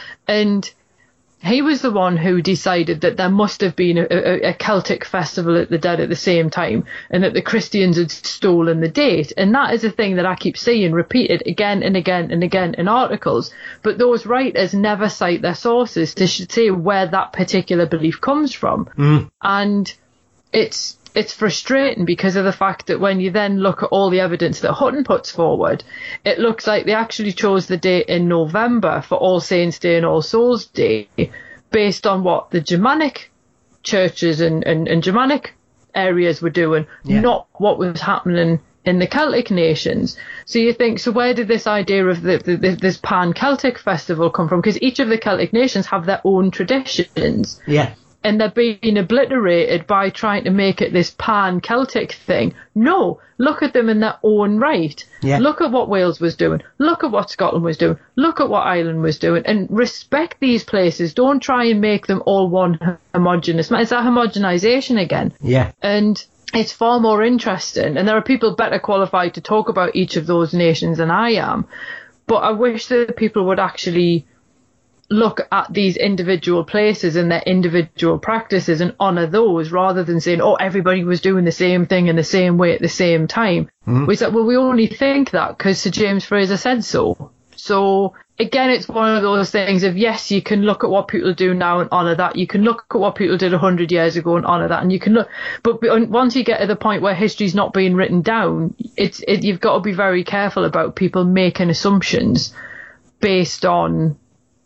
And he was the one who decided that there must have been a, a, a Celtic festival at the Dead at the same time, and that the Christians had stolen the date. And that is a thing that I keep seeing repeated again and again and again in articles. But those writers never cite their sources to say where that particular belief comes from. Mm. And it's it's frustrating because of the fact that when you then look at all the evidence that Hutton puts forward, it looks like they actually chose the date in November for All Saints' Day and All Souls' Day based on what the Germanic churches and, and, and Germanic areas were doing, yeah. not what was happening in the Celtic nations. So you think, so where did this idea of the, the, this pan-Celtic festival come from? Because each of the Celtic nations have their own traditions. Yeah. And they're being obliterated by trying to make it this pan-Celtic thing. No, look at them in their own right. Yeah. Look at what Wales was doing. Look at what Scotland was doing. Look at what Ireland was doing. And respect these places. Don't try and make them all one homogenous. It's that homogenization again. Yeah. And it's far more interesting. And there are people better qualified to talk about each of those nations than I am. But I wish that people would actually look at these individual places and their individual practices and honour those, rather than saying, oh, everybody was doing the same thing in the same way at the same time. Mm. We said, well, we only think that because Sir James Fraser said so. So again, it's one of those things of, yes, you can look at what people do now and honour that. You can look at what people did one hundred years ago and honour that. And you can look, but once you get to the point where history's not being written down, it's it, you've got to be very careful about people making assumptions based on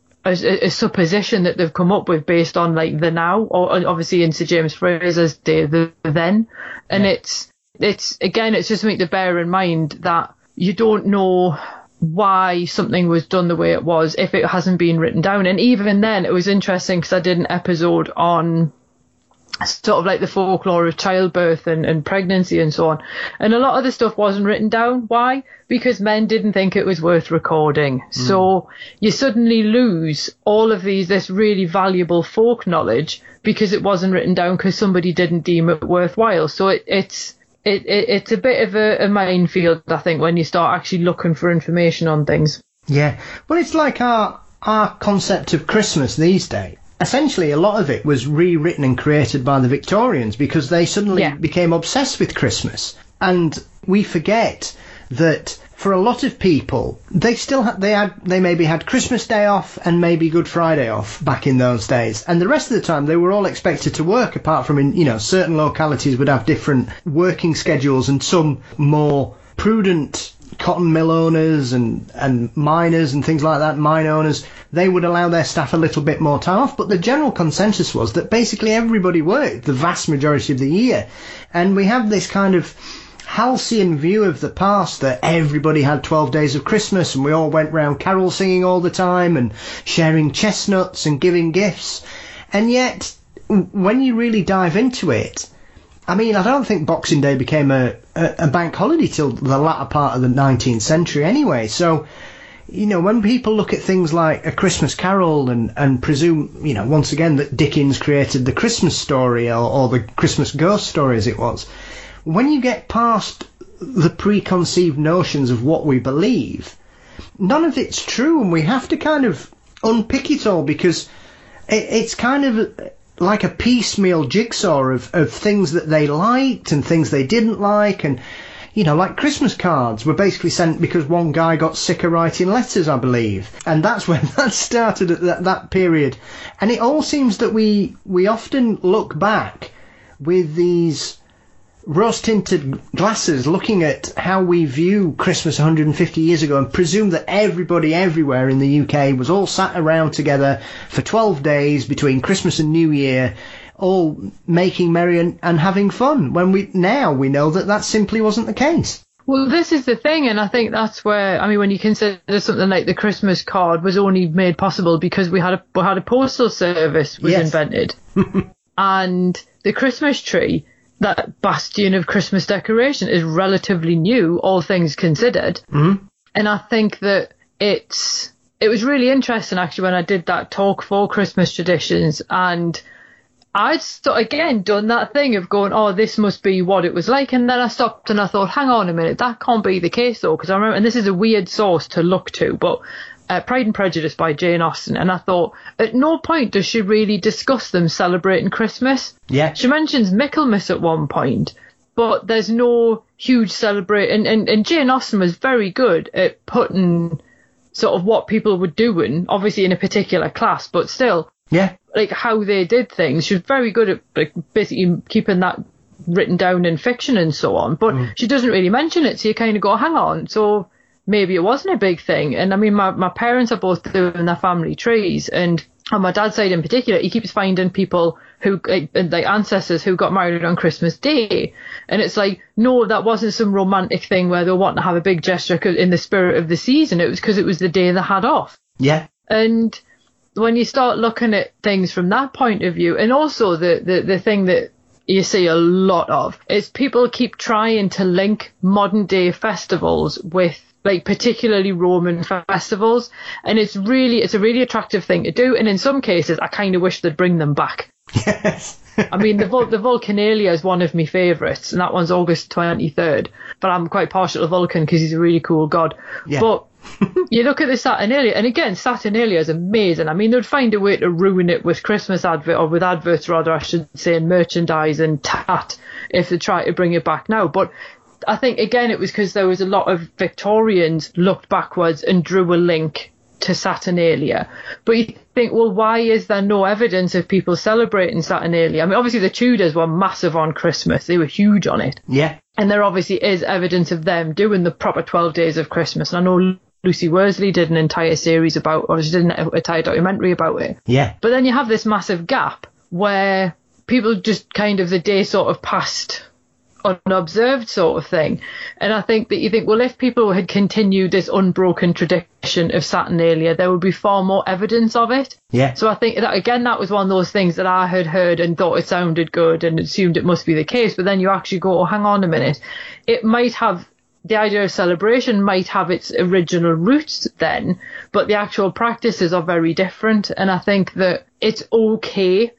A, a supposition that they've come up with based on like the now, or obviously in Sir James Fraser's day, the then. And yeah. it's it's again, it's just something to bear in mind that you don't know why something was done the way it was if it hasn't been written down. And even then, it was interesting because I did an episode on sort of like the folklore of childbirth and, and pregnancy and so on. And a lot of the stuff wasn't written down. Why? Because men didn't think it was worth recording. Mm. So you suddenly lose all of these, this really valuable folk knowledge because it wasn't written down because somebody didn't deem it worthwhile. So it, it's, it, it, it's a bit of a, a minefield, I think, when you start actually looking for information on things. Yeah. Well, it's like our, our concept of Christmas these days. Essentially, a lot of it was rewritten and created by the Victorians because they suddenly yeah. became obsessed with Christmas. And we forget that for a lot of people, they still had, they had, they maybe had Christmas Day off and maybe Good Friday off back in those days. And the rest of the time, they were all expected to work, apart from in, you know, certain localities would have different working schedules, and some more prudent cotton mill owners and, and miners and things like that, mine owners, they would allow their staff a little bit more time off. But the general consensus was that basically everybody worked the vast majority of the year. And we have this kind of halcyon view of the past that everybody had twelve days of Christmas and we all went round carol singing all the time and sharing chestnuts and giving gifts. And yet, when you really dive into it, I mean, I don't think Boxing Day became a, a, a bank holiday till the latter part of the nineteenth century anyway. So, you know, when people look at things like A Christmas Carol and, and presume, you know, once again that Dickens created the Christmas story or, or the Christmas ghost story as it was, when you get past the preconceived notions of what we believe, none of it's true, and we have to kind of unpick it all because it, it's kind of like a piecemeal jigsaw of, of things that they liked and things they didn't like. And, you know, like Christmas cards were basically sent because one guy got sick of writing letters, I believe. And that's when that started at that, that period. And it all seems that we, we often look back with these rose-tinted glasses looking at how we view Christmas one hundred fifty years ago and presume that everybody everywhere in the U K was all sat around together for twelve days between Christmas and New Year, all making merry and, and having fun, when we now we know that that simply wasn't the case. Well, this is the thing, and I think that's where, I mean, when you consider something like the Christmas card was only made possible because we had a, we had a postal service was yes. invented. And the Christmas tree, that bastion of Christmas decoration, is relatively new, all things considered. Mm-hmm. And I think that it's it was really interesting, actually, when I did that talk for Christmas traditions, and I'd sort again done that thing of going, oh, this must be what it was like. And then I stopped and I thought, hang on a minute, that can't be the case though. Because I remember, and this is a weird source to look to, but uh, Pride and Prejudice by Jane Austen. And I thought, at no point does she really discuss them celebrating Christmas. Yeah. She mentions Michaelmas at one point, but there's no huge celebrate. And, and, and Jane Austen was very good at putting sort of what people were doing, obviously in a particular class, but still. Yeah. Like how they did things. She was very good at like basically keeping that written down in fiction and so on. But mm. she doesn't really mention it, so you kind of go, hang on, so maybe it wasn't a big thing. And I mean, my, my parents are both doing their family trees, and on my dad's side in particular, he keeps finding people who, like, like ancestors who got married on Christmas Day. And it's like, no, that wasn't some romantic thing where they were wanting to have a big gesture in the spirit of the season. It was because it was the day they had off. Yeah. And when you start looking at things from that point of view, and also the, the, the thing that you see a lot of is people keep trying to link modern day festivals with like particularly Roman festivals, and it's really it's a really attractive thing to do, and in some cases I kind of wish they'd bring them back. Yes. I mean, the Vul- the Vulcanalia is one of my favourites, and that one's August twenty-third, but I'm quite partial to Vulcan because he's a really cool god. Yeah. But you look at the Saturnalia, and again, Saturnalia is amazing. I mean, they'd find a way to ruin it with Christmas advert, or with adverts rather, I should say, and merchandise and tat if they try to bring it back now. But I think, again, it was because there was a lot of Victorians looked backwards and drew a link to Saturnalia. But you think, well, why is there no evidence of people celebrating Saturnalia? I mean, obviously the Tudors were massive on Christmas. They were huge on it. Yeah. And there obviously is evidence of them doing the proper twelve days of Christmas. And I know Lucy Worsley did an entire series about, or she did an entire documentary about it. Yeah. But then you have this massive gap where people just kind of, the day sort of passed unobserved sort of thing. And I think that you think, well, if people had continued this unbroken tradition of Saturnalia, there would be far more evidence of it. Yeah. So I think that, again, that was one of those things that I had heard and thought it sounded good and assumed it must be the case. But then you actually go, oh, hang on a minute. It might have, the idea of celebration might have its original roots then, but the actual practices are very different. And I think that it's okay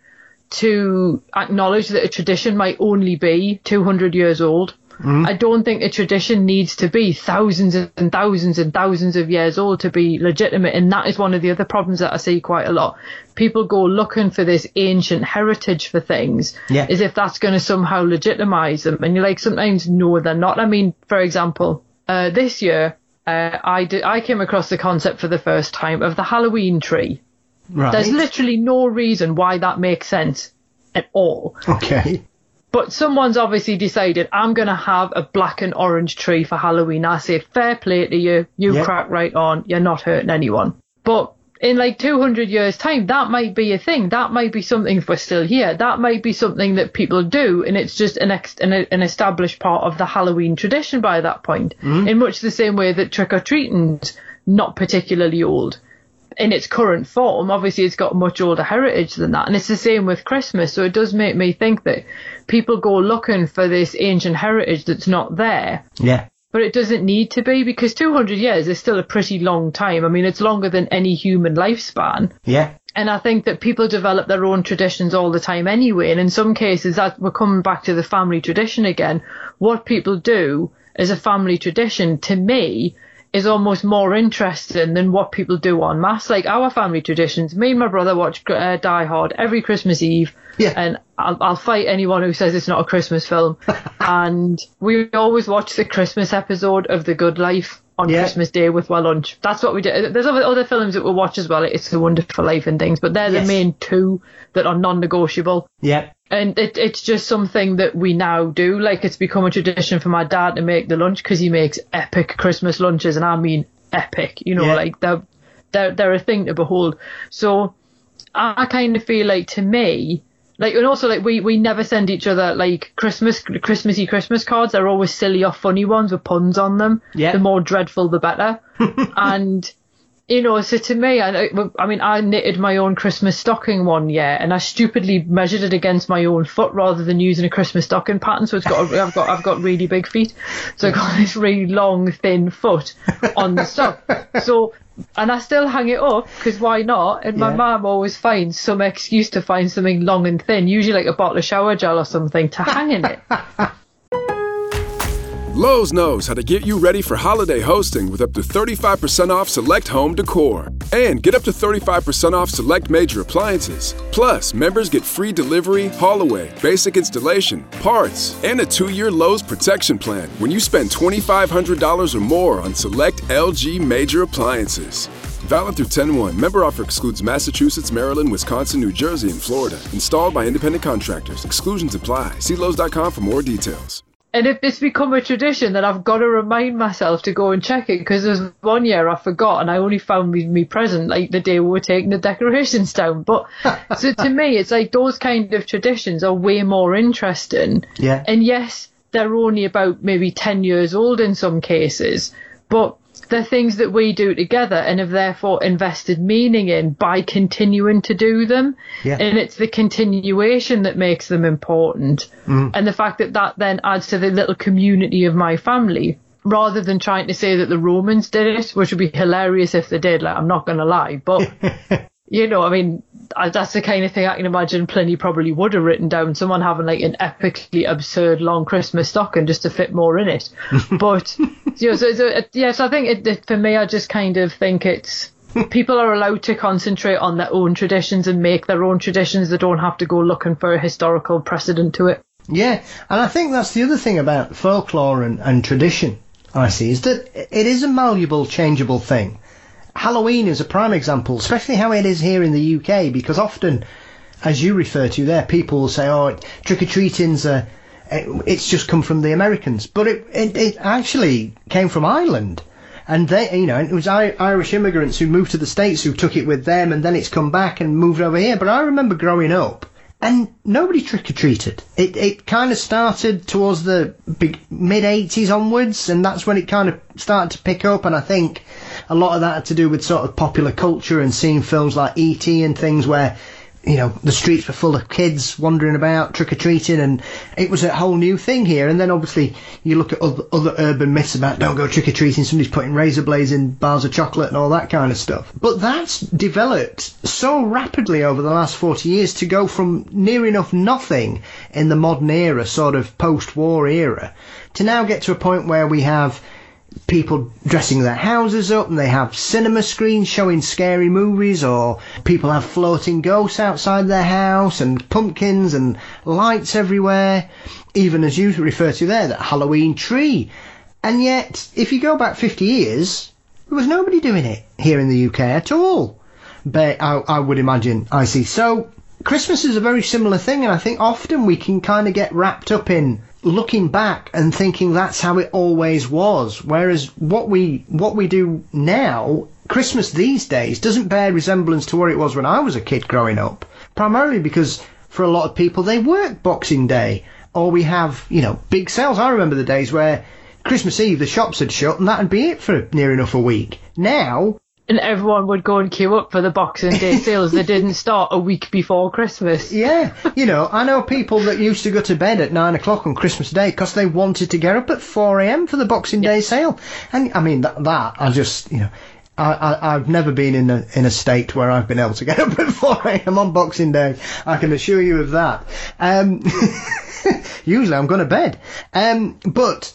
to acknowledge that a tradition might only be two hundred years old. Mm. I don't think a tradition needs to be thousands and thousands and thousands of years old to be legitimate. And that is one of the other problems that I see quite a lot. People go looking for this ancient heritage for things, yeah. as if that's going to somehow legitimize them. And you're like, sometimes, no, they're not. I mean, for example, uh, this year, uh, I, did, I came across the concept for the first time of the Halloween tree. Right. There's literally no reason why that makes sense at all. Okay. But someone's obviously decided, I'm going to have a black and orange tree for Halloween. I say, fair play to you. You yep. crack right on. You're not hurting anyone. But in like two hundred years' time, that might be a thing. That might be something, if we're still here, that might be something that people do. And it's just an, ex- an, an established part of the Halloween tradition by that point. Mm. In much the same way that trick-or-treating's not particularly old. In its current form, obviously it's got much older heritage than that, and it's the same with Christmas. So it does make me think that people go looking for this ancient heritage that's not there. Yeah. But it doesn't need to be, because two hundred years is still a pretty long time. I mean, it's longer than any human lifespan. Yeah. And I think that people develop their own traditions all the time anyway, and in some cases that we're coming back to the family tradition again. What people do as a family tradition, to me, is almost more interesting than what people do en masse. Like our family traditions, me and my brother watch uh, Die Hard every Christmas Eve, yeah. and I'll, I'll fight anyone who says it's not a Christmas film. And we always watch the Christmas episode of The Good Life on yeah. Christmas Day with our lunch. That's what we do. There's other, other films that we'll watch as well, It's a Wonderful Life and things, but they're yes. the main two that are non-negotiable. Yeah. And it, it's just something that we now do. Like, it's become a tradition for my dad to make the lunch, because he makes epic Christmas lunches, and I mean epic. You know, yeah. like they're, they're they're a thing to behold. So I kind of feel like, to me, like, and also like we, we never send each other like Christmas Christmassy Christmas cards. They're always silly or funny ones with puns on them. Yeah. The more dreadful, the better. And you know, so to me, I, I mean, I knitted my own Christmas stocking one year, and I stupidly measured it against my own foot rather than using a Christmas stocking pattern. So it's got, a, I've got, I've got really big feet, so I've got this really long, thin foot on the stock. So and I still hang it up because why not? And my Yeah. mum always finds some excuse to find something long and thin, usually like a bottle of shower gel or something, to hang in it. Lowe's knows how to get you ready for holiday hosting with up to thirty-five percent off select home decor. And get up to thirty-five percent off select major appliances. Plus, members get free delivery, haul away, basic installation, parts, and a two-year Lowe's protection plan when you spend twenty-five hundred dollars or more on select L G major appliances. Valid through ten one. Member offer excludes Massachusetts, Maryland, Wisconsin, New Jersey, and Florida. Installed by independent contractors. Exclusions apply. See Lowe's dot com for more details. And if it's become a tradition, then I've got to remind myself to go and check it, because there's one year I forgot and I only found me, me present like the day we were taking the decorations down. But so to me, it's like those kind of traditions are way more interesting. Yeah. And yes, they're only about maybe ten years old in some cases, but they're things that we do together and have therefore invested meaning in by continuing to do them. Yeah. And it's the continuation that makes them important. Mm. And the fact that that then adds to the little community of my family, rather than trying to say that the Romans did it, which would be hilarious if they did, like, I'm not going to lie. But, you know, I mean, I, that's the kind of thing I can imagine Pliny probably would have written down, someone having like an epically absurd long Christmas stocking just to fit more in it. But, you know, so, so uh, yeah, so I think it, it, for me, I just kind of think it's, people are allowed to concentrate on their own traditions and make their own traditions. They don't have to go looking for a historical precedent to it. Yeah, and I think that's the other thing about folklore and, and tradition, I see, is that it is a malleable, changeable thing. Halloween is a prime example, especially how it is here in the U K, because often, as you refer to there, people will say, oh, trick-or-treating's a, it's just come from the Americans. But it, it, it actually came from Ireland. And they, you know, it was Irish immigrants who moved to the States who took it with them, and then it's come back and moved over here. But I remember growing up, and nobody trick-or-treated. It it kind of started towards the big mid-eighties onwards, and that's when it kind of started to pick up. And I think a lot of that had to do with sort of popular culture and seeing films like E T and things where, you know, the streets were full of kids wandering about trick-or-treating, and it was a whole new thing here. And then obviously you look at other, other urban myths about don't go trick-or-treating, somebody's putting razor blades in bars of chocolate and all that kind of stuff. But that's developed so rapidly over the last forty years to go from near enough nothing in the modern era, sort of post-war era, to now get to a point where we have people dressing their houses up and they have cinema screens showing scary movies, or people have floating ghosts outside their house and pumpkins and lights everywhere, even as you refer to there, that Halloween tree. And yet, if you go back fifty years, there was nobody doing it here in the U K at all. But I, I would imagine, I see. So Christmas is a very similar thing, and I think often we can kind of get wrapped up in looking back and thinking that's how it always was, whereas what we what we do now, Christmas these days, doesn't bear resemblance to what it was when I was a kid growing up, primarily because for a lot of people they work Boxing Day, or we have, you know, big sales. I remember the days where Christmas Eve the shops had shut and that'd be it for near enough a week. Now, and everyone would go and queue up for the Boxing Day sales that didn't start a week before Christmas. Yeah, you know, I know people that used to go to bed at nine o'clock on Christmas Day because they wanted to get up at four a.m. for the Boxing Day sale. And I mean, that, that I just, you know, I, I, I've never been in a in a state where I've been able to get up at four a.m. on Boxing Day. I can assure you of that. Um, usually I'm going to bed. Um, but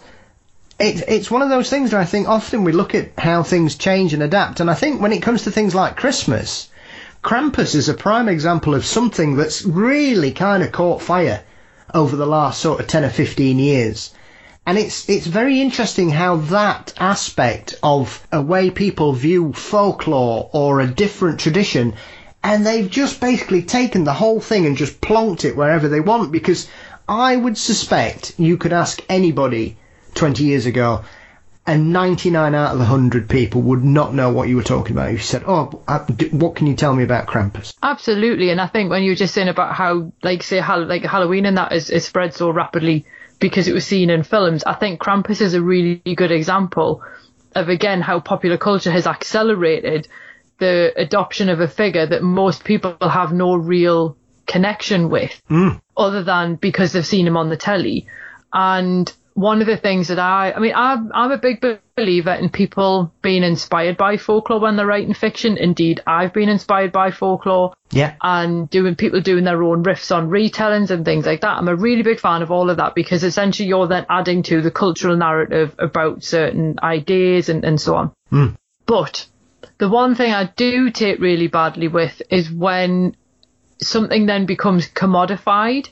It, it's one of those things that I think often we look at how things change and adapt, and I think when it comes to things like Christmas, Krampus is a prime example of something that's really kind of caught fire over the last sort of ten or fifteen years. And it's it's very interesting how that aspect of a way people view folklore or a different tradition, and they've just basically taken the whole thing and just plonked it wherever they want, because I would suspect you could ask anybody twenty years ago, and ninety-nine out of the one hundred people would not know what you were talking about if you said, oh, what can you tell me about Krampus? Absolutely. And I think when you were just saying about how, like, say, like Halloween and that is, is spread so rapidly because it was seen in films, I think Krampus is a really good example of, again, how popular culture has accelerated the adoption of a figure that most people have no real connection with, mm. other than because they've seen him on the telly. And one of the things that I, I mean, I'm, I'm a big believer in people being inspired by folklore when they're writing fiction. Indeed, I've been inspired by folklore. Yeah. And doing people doing their own riffs on retellings and things like that. I'm a really big fan of all of that, because essentially you're then adding to the cultural narrative about certain ideas and, and so on. Mm. But the one thing I do take really badly with is when something then becomes commodified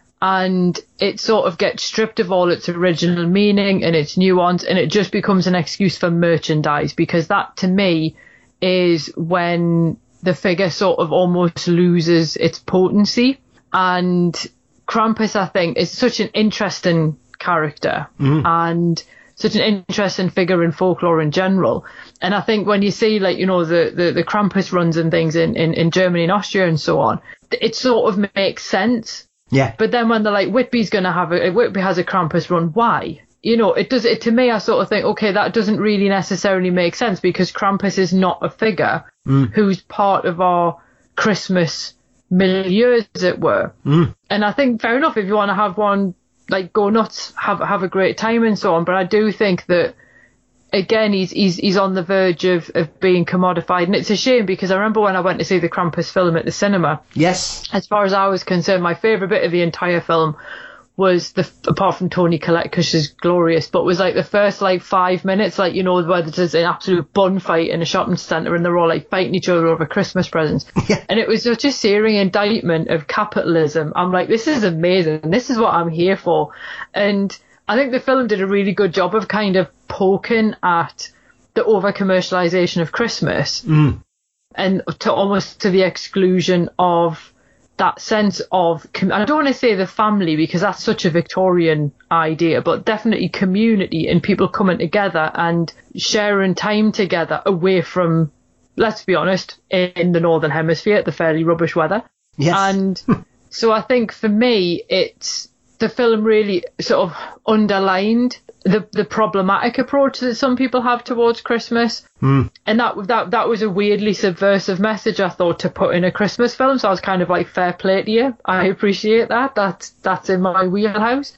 and it sort of gets stripped of all its original meaning and its nuance, and it just becomes an excuse for merchandise, because that to me is when the figure sort of almost loses its potency. And Krampus, I think, is such an interesting character mm. and such an interesting figure in folklore in general. And I think when you see, like, you know, the, the, the Krampus runs and things in, in, in Germany and Austria and so on, it sort of makes sense. Yeah. But then when they're like, Whitby's going to have a, Whitby has a Krampus run, why? You know, it does, it to me, I sort of think, okay, that doesn't really necessarily make sense, because Krampus is not a figure mm. who's part of our Christmas milieu, as it were. Mm. And I think, fair enough, if you want to have one, like, go nuts, have have a great time and so on. But I do think that, again, he's he's he's on the verge of, of being commodified. And it's a shame, because I remember when I went to see the Krampus film at the cinema. Yes. As far as I was concerned, my favourite bit of the entire film was, the apart from Toni Collette, because she's glorious, but was like the first like five minutes, like, you know, where there's an absolute bun fight in a shopping centre and they're all like fighting each other over Christmas presents. Yeah. And it was such a searing indictment of capitalism. I'm like, this is amazing. This is what I'm here for. And I think the film did a really good job of kind of poking at the over commercialisation of Christmas mm. and to almost to the exclusion of that sense of, I don't want to say the family, because that's such a Victorian idea, but definitely community and people coming together and sharing time together away from, let's be honest, in the Northern Hemisphere, the fairly rubbish weather. Yes. And so I think for me, it's, the film really sort of underlined the the problematic approach that some people have towards Christmas. Mm. And that that that was a weirdly subversive message, I thought, to put in a Christmas film. So I was kind of like, fair play to you. I appreciate that. That's, that's in my wheelhouse.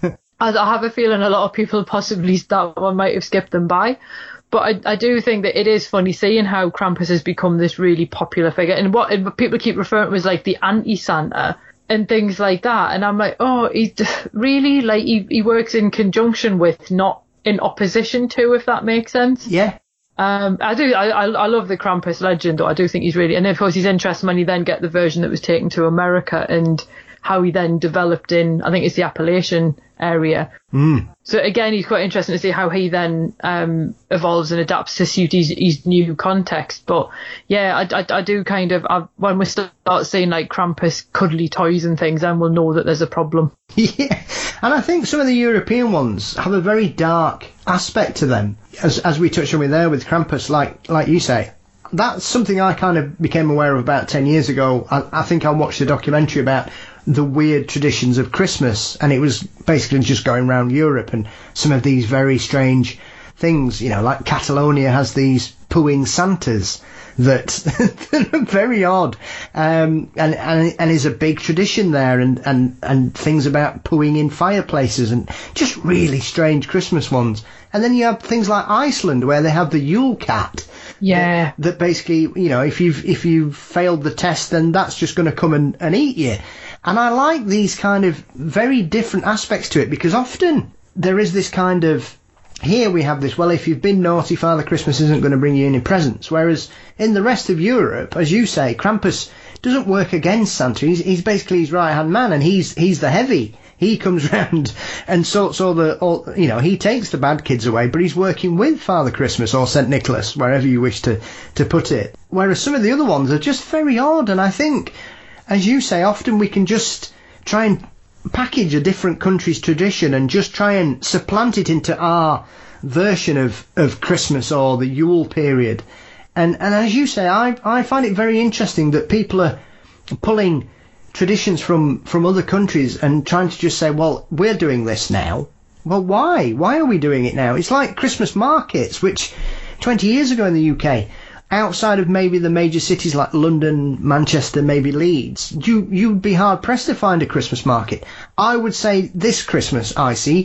As I have a feeling a lot of people possibly that one might have skipped them by. But I, I do think that it is funny seeing how Krampus has become this really popular figure. And what and people keep referring to as like the anti-Santa and things like that. And I'm like, oh, he really, like, he, he works in conjunction with, not in opposition to, if that makes sense. Yeah. Um, I do, I, I, I love the Krampus legend, though. I do think he's really, and of course he's interesting when you then get the version that was taken to America and how he then developed in, I think it's the Appalachian area. Mm. So again, he's quite interesting to see how he then um, evolves and adapts to suit his, his new context. But yeah, I, I, I do kind of, I, when we start seeing like Krampus cuddly toys and things, then we'll know that there's a problem. Yeah, and I think some of the European ones have a very dark aspect to them, as as we touched on with there with Krampus, like like you say. That's something I kind of became aware of about ten years ago. I, I think I watched a documentary about the weird traditions of Christmas, and it was basically just going around Europe and some of these very strange things, you know, like Catalonia has these pooing Santas that, that are very odd, um, and, and and is a big tradition there, and, and, and things about pooing in fireplaces and just really strange Christmas ones. And then you have things like Iceland, where they have the Yule Cat. Yeah. That, that basically, you know, if you've if you've failed the test, then that's just going to come and, and eat you. And I like these kind of very different aspects to it, because often there is this kind of, here we have this, well, if you've been naughty, Father Christmas isn't going to bring you any presents. Whereas in the rest of Europe, as you say, Krampus doesn't work against Santa. He's, he's basically his right-hand man, and he's he's the heavy. He comes round and sorts all the, all, you know, he takes the bad kids away, but he's working with Father Christmas or Saint Nicholas, wherever you wish to, to put it. Whereas some of the other ones are just very odd, and I think, as you say, often we can just try and package a different country's tradition and just try and supplant it into our version of, of Christmas or the Yule period. And and as you say, I, I find it very interesting that people are pulling traditions from, from other countries and trying to just say, well, we're doing this now. Well, why? Why are we doing it now? It's like Christmas markets, which twenty years ago in the U K, outside of maybe the major cities like London, Manchester, maybe Leeds, you, you'd be hard-pressed to find a Christmas market. I would say this Christmas, I see,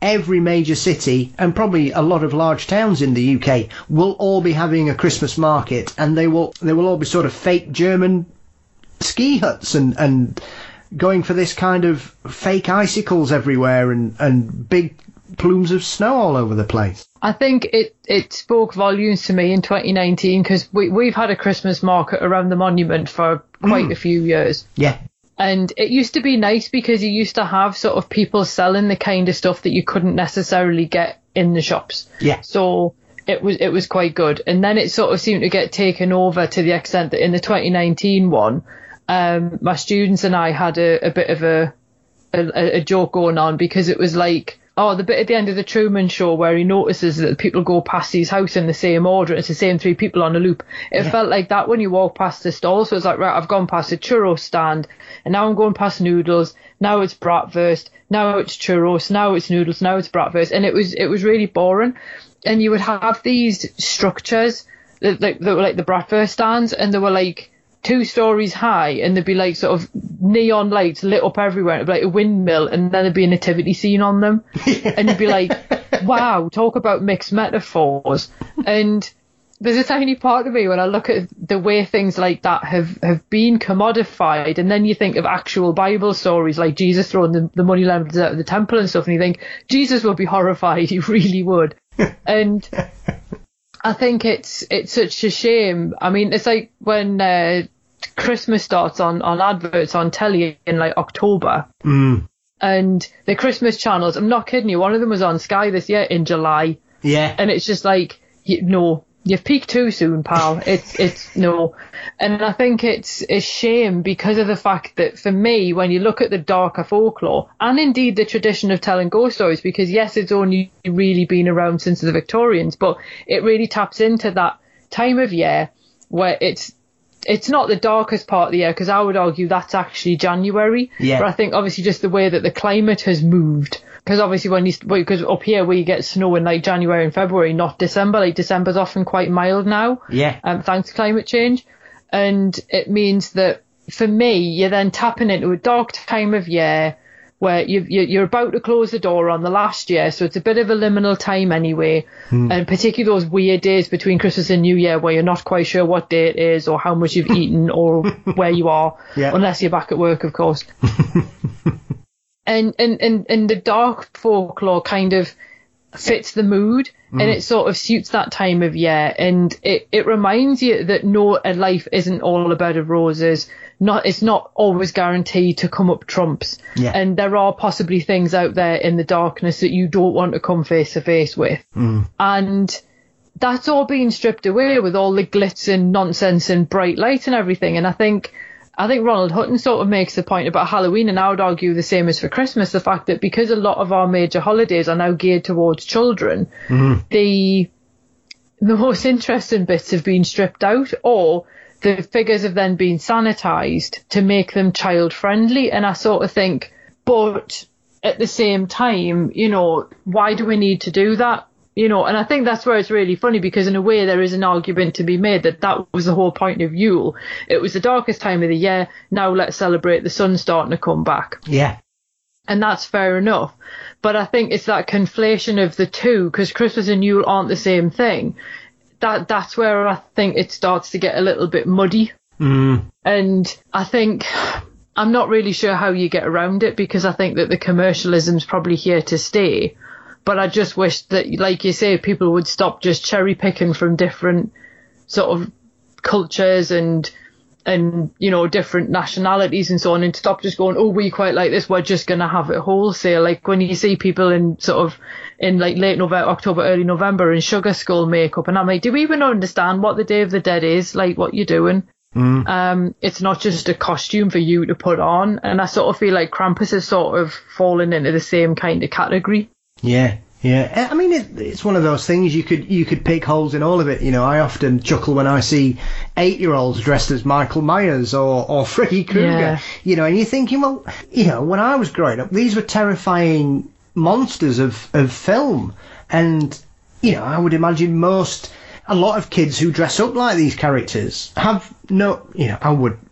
every major city and probably a lot of large towns in the U K will all be having a Christmas market, and they will they will all be sort of fake German ski huts and and going for this kind of fake icicles everywhere and and big plumes of snow all over the place. I think it, it spoke volumes to me in twenty nineteen, because we, we've had a Christmas market around the monument for quite mm. a few years. Yeah. And it used to be nice because you used to have sort of people selling the kind of stuff that you couldn't necessarily get in the shops. Yeah. So it was it was quite good. And then it sort of seemed to get taken over to the extent that in the twenty nineteen one, um, my students and I had a, a bit of a, a a joke going on, because it was like, oh, the bit at the end of the Truman Show where he notices that people go past his house in the same order. It's the same three people on a loop. It yeah. felt like that when you walk past the stall. So it's like, right, I've gone past a churro stand, and now I'm going past noodles. Now it's bratwurst. Now it's churros. Now it's noodles. Now it's bratwurst. And it was it was really boring. And you would have these structures that, like, that were like the bratwurst stands, and they were like two stories high, and there'd be like sort of neon lights lit up everywhere. It'd be like a windmill, and then there'd be a nativity scene on them. And you'd be like, wow, talk about mixed metaphors. And there's a tiny part of me when I look at the way things like that have, have been commodified, and then you think of actual Bible stories like Jesus throwing the, the money lenders out of the temple and stuff, and you think Jesus would be horrified. He really would. And I think it's it's such a shame. I mean, it's like when uh, Christmas starts on, on adverts on telly in like October. Mm. And the Christmas channels, I'm not kidding you, one of them was on Sky this year in July. Yeah. And it's just like, you, no, you've peaked too soon, pal. It's, it's, no. And I think it's a shame because of the fact that for me, when you look at the darker folklore, and indeed the tradition of telling ghost stories, because yes, it's only really been around since the Victorians, but it really taps into that time of year where it's, it's not the darkest part of the year, because I would argue that's actually January. Yeah. But I think obviously just the way that the climate has moved, because obviously when you, because up here we get snow in like January and February, not December. Like December's often quite mild now. Yeah. Um, thanks to climate change. And it means that for me, you're then tapping into a dark time of year where you've, you're about to close the door on the last year. So it's a bit of a liminal time anyway. Mm. And particularly those weird days between Christmas and New Year where you're not quite sure what day it is or how much you've eaten or where you are, yeah. unless you're back at work, of course. and, and, and, and the dark folklore kind of fits the mood, mm. and it sort of suits that time of year, and it, it reminds you that no, life isn't all a bed of roses. Not, it's not always guaranteed to come up trumps, yeah. and there are possibly things out there in the darkness that you don't want to come face to face with, mm. and that's all being stripped away with all the glitz and nonsense and bright light and everything. And I think I think Ronald Hutton sort of makes the point about Halloween, and I would argue the same as for Christmas, the fact that because a lot of our major holidays are now geared towards children, mm. the the most interesting bits have been stripped out, or the figures have then been sanitised to make them child friendly. And I sort of think, but at the same time, you know, why do we need to do that? You know, and I think that's where it's really funny, because in a way there is an argument to be made that that was the whole point of Yule. It was the darkest time of the year. Now let's celebrate the sun starting to come back. Yeah. And that's fair enough. But I think it's that conflation of the two, because Christmas and Yule aren't the same thing. That That's where I think it starts to get a little bit muddy. Mm. And I think I'm not really sure how you get around it, because I think that the commercialism's probably here to stay. But I just wish that, like you say, people would stop just cherry picking from different sort of cultures and, and, you know, different nationalities and so on, and stop just going, oh, we quite like this, we're just going to have it wholesale. Like when you see people in sort of in like late November, October, early November in sugar skull makeup, and I'm like, do we even understand what the Day of the Dead is? Like what you're doing? Mm. Um, it's not just a costume for you to put on. And I sort of feel like Krampus is sort of fallen into the same kind of category. Yeah, yeah. I mean, it, it's one of those things you could you could pick holes in all of it. You know, I often chuckle when I see eight-year-olds dressed as Michael Myers or, or Freddy Krueger. Yeah. You know, and you're thinking, well, you know, when I was growing up, these were terrifying monsters of, of film. And, you know, I would imagine most, a lot of kids who dress up like these characters have no, you know, I would...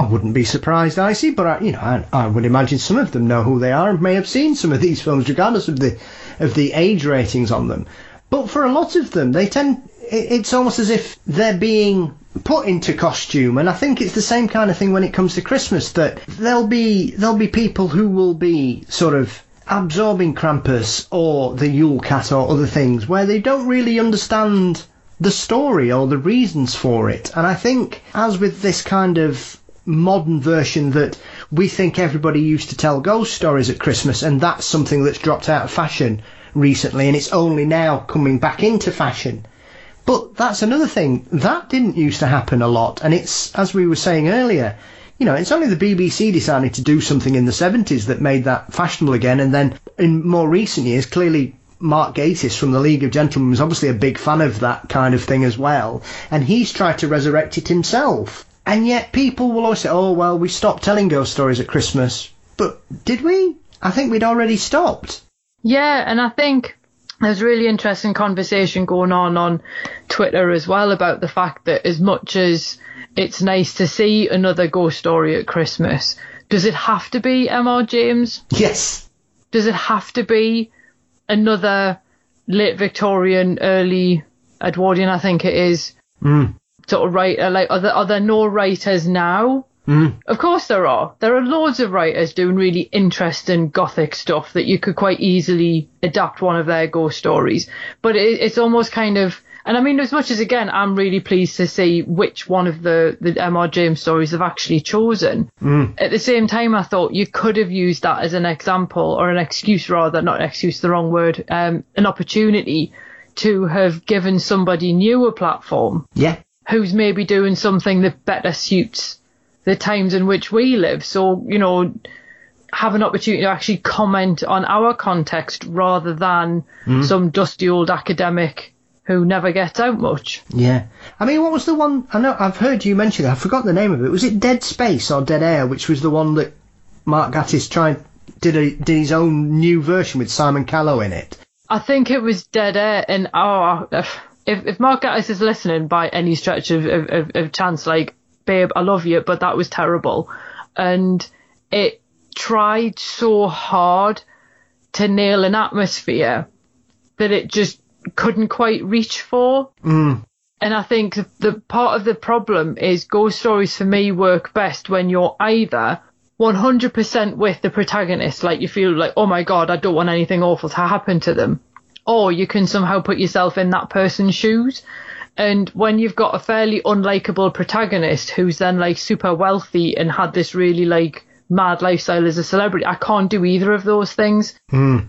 I wouldn't be surprised, Icy, but I, you know, I, I would imagine some of them know who they are and may have seen some of these films, regardless of the of the age ratings on them. But for a lot of them, they tend, it's almost as if they're being put into costume, and I think it's the same kind of thing when it comes to Christmas, that there'll be there'll be people who will be sort of absorbing Krampus or the Yule Cat or other things where they don't really understand the story or the reasons for it. And I think, as with this kind of modern version that we think everybody used to tell ghost stories at Christmas, and that's something that's dropped out of fashion recently and it's only now coming back into fashion. But that's another thing. That didn't used to happen a lot, and it's, as we were saying earlier, you know, it's only the B B C decided to do something in the seventies that made that fashionable again, and then in more recent years, clearly Mark Gatiss from the League of Gentlemen was obviously a big fan of that kind of thing as well, and he's tried to resurrect it himself. And yet people will always say, oh, well, we stopped telling ghost stories at Christmas. But did we? I think we'd already stopped. Yeah, and I think there's a really interesting conversation going on on Twitter as well about the fact that as much as it's nice to see another ghost story at Christmas, does it have to be M R James? Yes. Does it have to be another late Victorian, early Edwardian, I think it is, mm. sort of writer? Like, are there, are there no writers now? Mm. Of course there are. There are loads of writers doing really interesting gothic stuff that you could quite easily adapt one of their ghost stories. But it, it's almost kind of... And I mean, as much as, again, I'm really pleased to see which one of the, the M R James stories they've actually chosen. Mm. At the same time, I thought you could have used that as an example, or an excuse rather, not an excuse, the wrong word, um, an opportunity to have given somebody new a platform. Yeah. Who's maybe doing something that better suits the times in which we live. So, you know, have an opportunity to actually comment on our context rather than mm. some dusty old academic who never gets out much. Yeah. I mean, what was the one... I know, I've heard you mention it. I forgot the name of it. Was it Dead Space or Dead Air, which was the one that Mark Gatiss tried, did, a, did his own new version with Simon Callow in it? I think it was Dead Air, and oh, if, if Mark Gatiss is listening by any stretch of, of, of, of chance, like, babe, I love you, but that was terrible. And it tried so hard to nail an atmosphere that it just couldn't quite reach for. Mm. And I think the part of the problem is ghost stories for me work best when you're either one hundred percent with the protagonist, like you feel like, oh my god, I don't want anything awful to happen to them, or you can somehow put yourself in that person's shoes. And when you've got a fairly unlikable protagonist who's then like super wealthy and had this really like mad lifestyle as a celebrity, I can't do either of those things. Mm.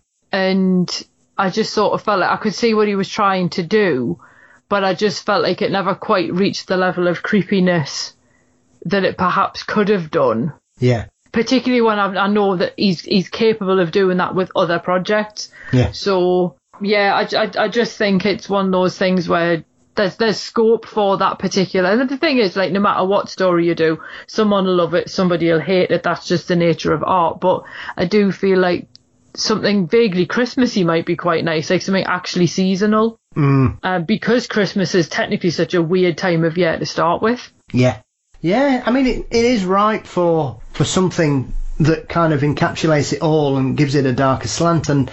And I just sort of felt like I could see what he was trying to do, but I just felt like it never quite reached the level of creepiness that it perhaps could have done. Yeah. Particularly when I, I know that he's he's capable of doing that with other projects. Yeah. So, yeah, I, I, I just think it's one of those things where there's there's scope for that particular... And the thing is, like, no matter what story you do, someone will love it, somebody will hate it. That's just the nature of art. But I do feel like something vaguely Christmassy might be quite nice, like something actually seasonal. Mm. Uh, because Christmas is technically such a weird time of year to start with. Yeah. Yeah, I mean, it, it is right for for something that kind of encapsulates it all and gives it a darker slant, and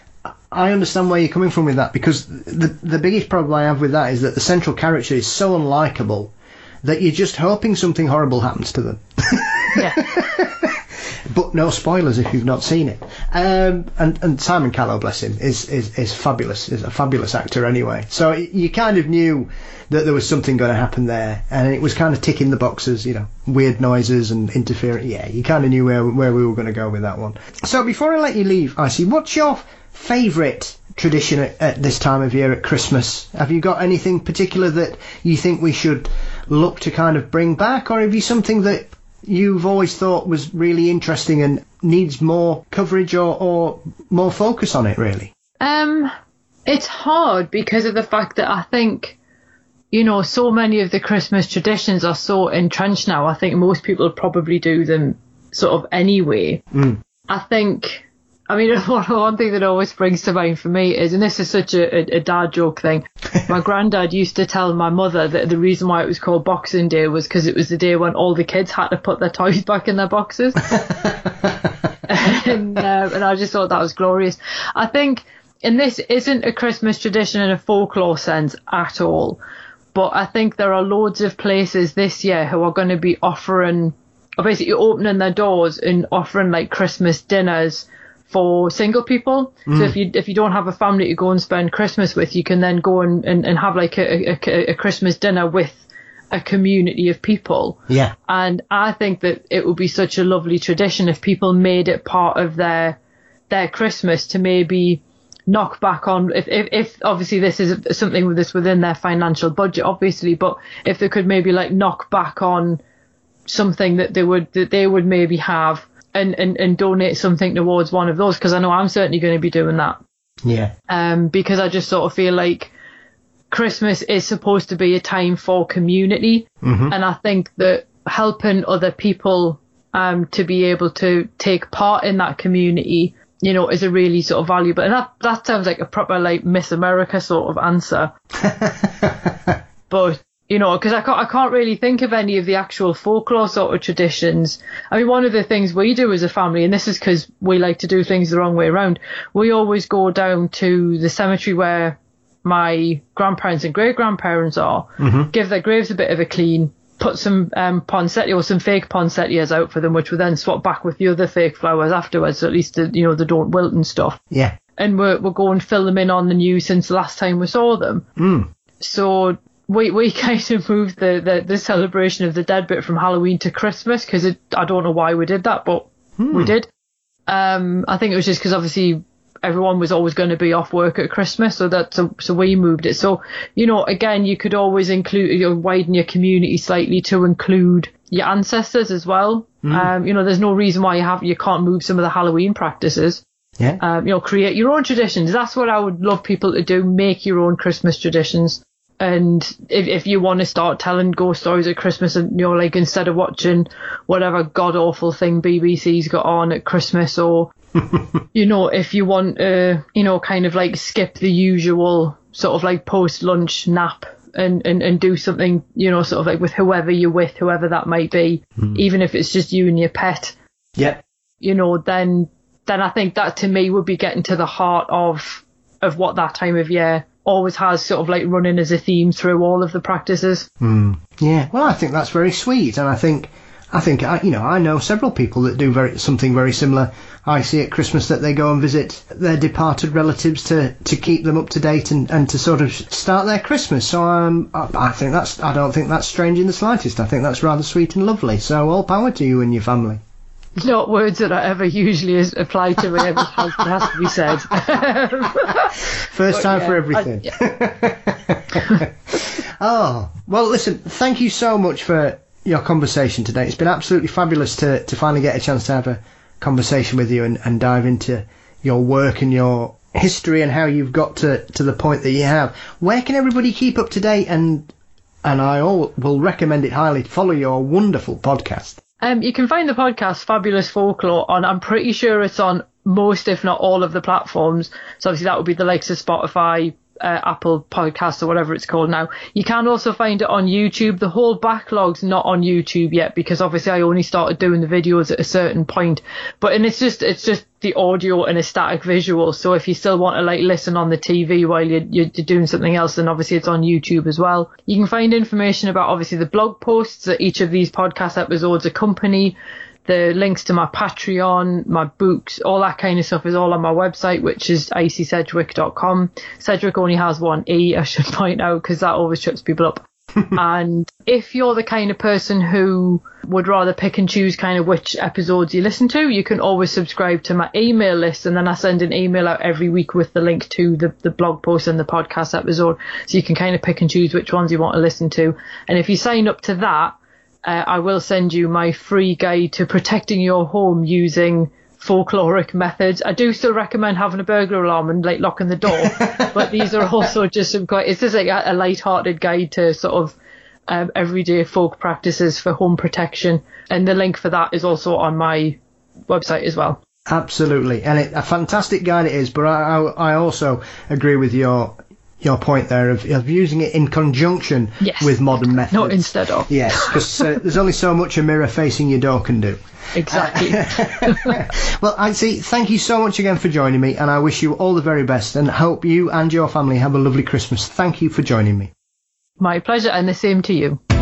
I understand where you're coming from with that, because the the biggest problem I have with that is that the central character is so unlikable that you're just hoping something horrible happens to them. Yeah. But no spoilers if you've not seen it. Um, and, and Simon Callow, bless him, is, is, is fabulous, is a fabulous actor anyway. So you kind of knew that there was something going to happen there, and it was kind of ticking the boxes, you know, weird noises and interference. Yeah, you kind of knew where where we were going to go with that one. So before I let you leave, Icy, what's your favourite tradition at, at this time of year at Christmas? Have you got anything particular that you think we should look to kind of bring back, or have you something that you've always thought was really interesting and needs more coverage or, or more focus on it, really? Um, it's hard because of the fact that I think, you know, so many of the Christmas traditions are so entrenched now. I think most people probably do them sort of anyway. Mm. I think I mean, one thing that always springs to mind for me is, and this is such a, a dad joke thing, my granddad used to tell my mother that the reason why it was called Boxing Day was because it was the day when all the kids had to put their toys back in their boxes. and, uh, and I just thought that was glorious. I think, and this isn't a Christmas tradition in a folklore sense at all, but I think there are loads of places this year who are going to be offering, or basically opening their doors and offering like Christmas dinners for single people. Mm. So if you if you don't have a family to go and spend Christmas with, you can then go and, and, and have like a, a, a Christmas dinner with a community of people. Yeah. And I think that it would be such a lovely tradition if people made it part of their their Christmas to maybe knock back on, if, if if obviously this is something that's within their financial budget, obviously, but if they could maybe like knock back on something that they would that they would maybe have and, and, and donate something towards one of those, because I know I'm certainly going to be doing that. Yeah. Um, because I just sort of feel like Christmas is supposed to be a time for community, mm-hmm. and I think that helping other people um to be able to take part in that community, you know, is a really sort of valuable, and that that sounds like a proper like Miss America sort of answer. But you know, because I can't, I can't really think of any of the actual folklore sort of traditions. I mean, one of the things we do as a family, and this is because we like to do things the wrong way around, we always go down to the cemetery where my grandparents and great-grandparents are, mm-hmm. give their graves a bit of a clean, put some um, poinsettia or some fake poinsettias out for them, which we then swap back with the other fake flowers afterwards, so at least, the, you know, they don't wilt and stuff. Yeah. And we'll, we'll go and fill them in on the new since the last time we saw them. Mm. So we we kind of moved the, the, the celebration of the dead bit from Halloween to Christmas, because I don't know why we did that, but mm. we did. Um, I think it was just because obviously everyone was always going to be off work at Christmas, so that so, so we moved it. So, you know, again, you could always include, you know, widen your community slightly to include your ancestors as well. Mm. Um, you know, there's no reason why you have you can't move some of the Halloween practices. Yeah. Um, you know, create your own traditions. That's what I would love people to do. Make your own Christmas traditions. And if if you want to start telling ghost stories at Christmas, and you know, like instead of watching whatever god awful thing B B C's got on at Christmas, or you know, if you want to, you know, kind of like skip the usual sort of like post lunch nap and, and, and do something, you know, sort of like with whoever you're with, whoever that might be, mm. even if it's just you and your pet. Yeah. You know, then then I think that to me would be getting to the heart of of what that time of year always has sort of like running as a theme through all of the practices. Mm. Yeah, well, I think that's very sweet, and I think, I think, I, you know, I know several people that do very something very similar. I see at Christmas that they go and visit their departed relatives to, to keep them up to date and, and to sort of start their Christmas. So um, I, I think that's, I don't think that's strange in the slightest. I think that's rather sweet and lovely. So all power to you and your family. Not words that I ever usually apply to me. It has, it has to be said. First but time yeah, for everything. I, yeah. Oh, well, listen, thank you so much for your conversation today. It's been absolutely fabulous to, to finally get a chance to have a conversation with you and, and dive into your work and your history and how you've got to, to the point that you have. Where can everybody keep up to date? And, and I all will recommend it highly to follow your wonderful podcast. Um, you can find the podcast Fabulous Folklore on, I'm pretty sure it's on most, if not all, of the platforms. So obviously that would be the likes of Spotify, uh, Apple Podcasts, or whatever it's called now. You can also find it on YouTube. The whole backlog's not on YouTube yet, because obviously I only started doing the videos at a certain point. But and it's just it's just the audio and a static visual. So if you still want to like listen on the T V while you're, you're doing something else, then obviously it's on YouTube as well. You can find information about obviously the blog posts that each of these podcast episodes accompany, the links to my Patreon, my books, all that kind of stuff is all on my website, which is icy sedgwick dot com. Sedgwick only has one E, I should point out, because that always trips people up. And if you're the kind of person who would rather pick and choose kind of which episodes you listen to, you can always subscribe to my email list, and then I send an email out every week with the link to the, the blog post and the podcast episode, so you can kind of pick and choose which ones you want to listen to. And if you sign up to that, uh, I will send you my free guide to protecting your home using folkloric methods. I do still recommend having a burglar alarm and like locking the door, but these are also just some quite, it's just like a, a light-hearted guide to sort of um, everyday folk practices for home protection, and the link for that is also on my website as well. Absolutely, and it, a fantastic guide it is. But I, I, I also agree with your your point there of, of using it in conjunction yes. with modern methods, not instead of. Yes, because uh, there's only so much a mirror facing your door can do. Exactly. Uh, well, I see. Thank you so much again for joining me, and I wish you all the very best, and hope you and your family have a lovely Christmas. Thank you for joining me. My pleasure, and the same to you.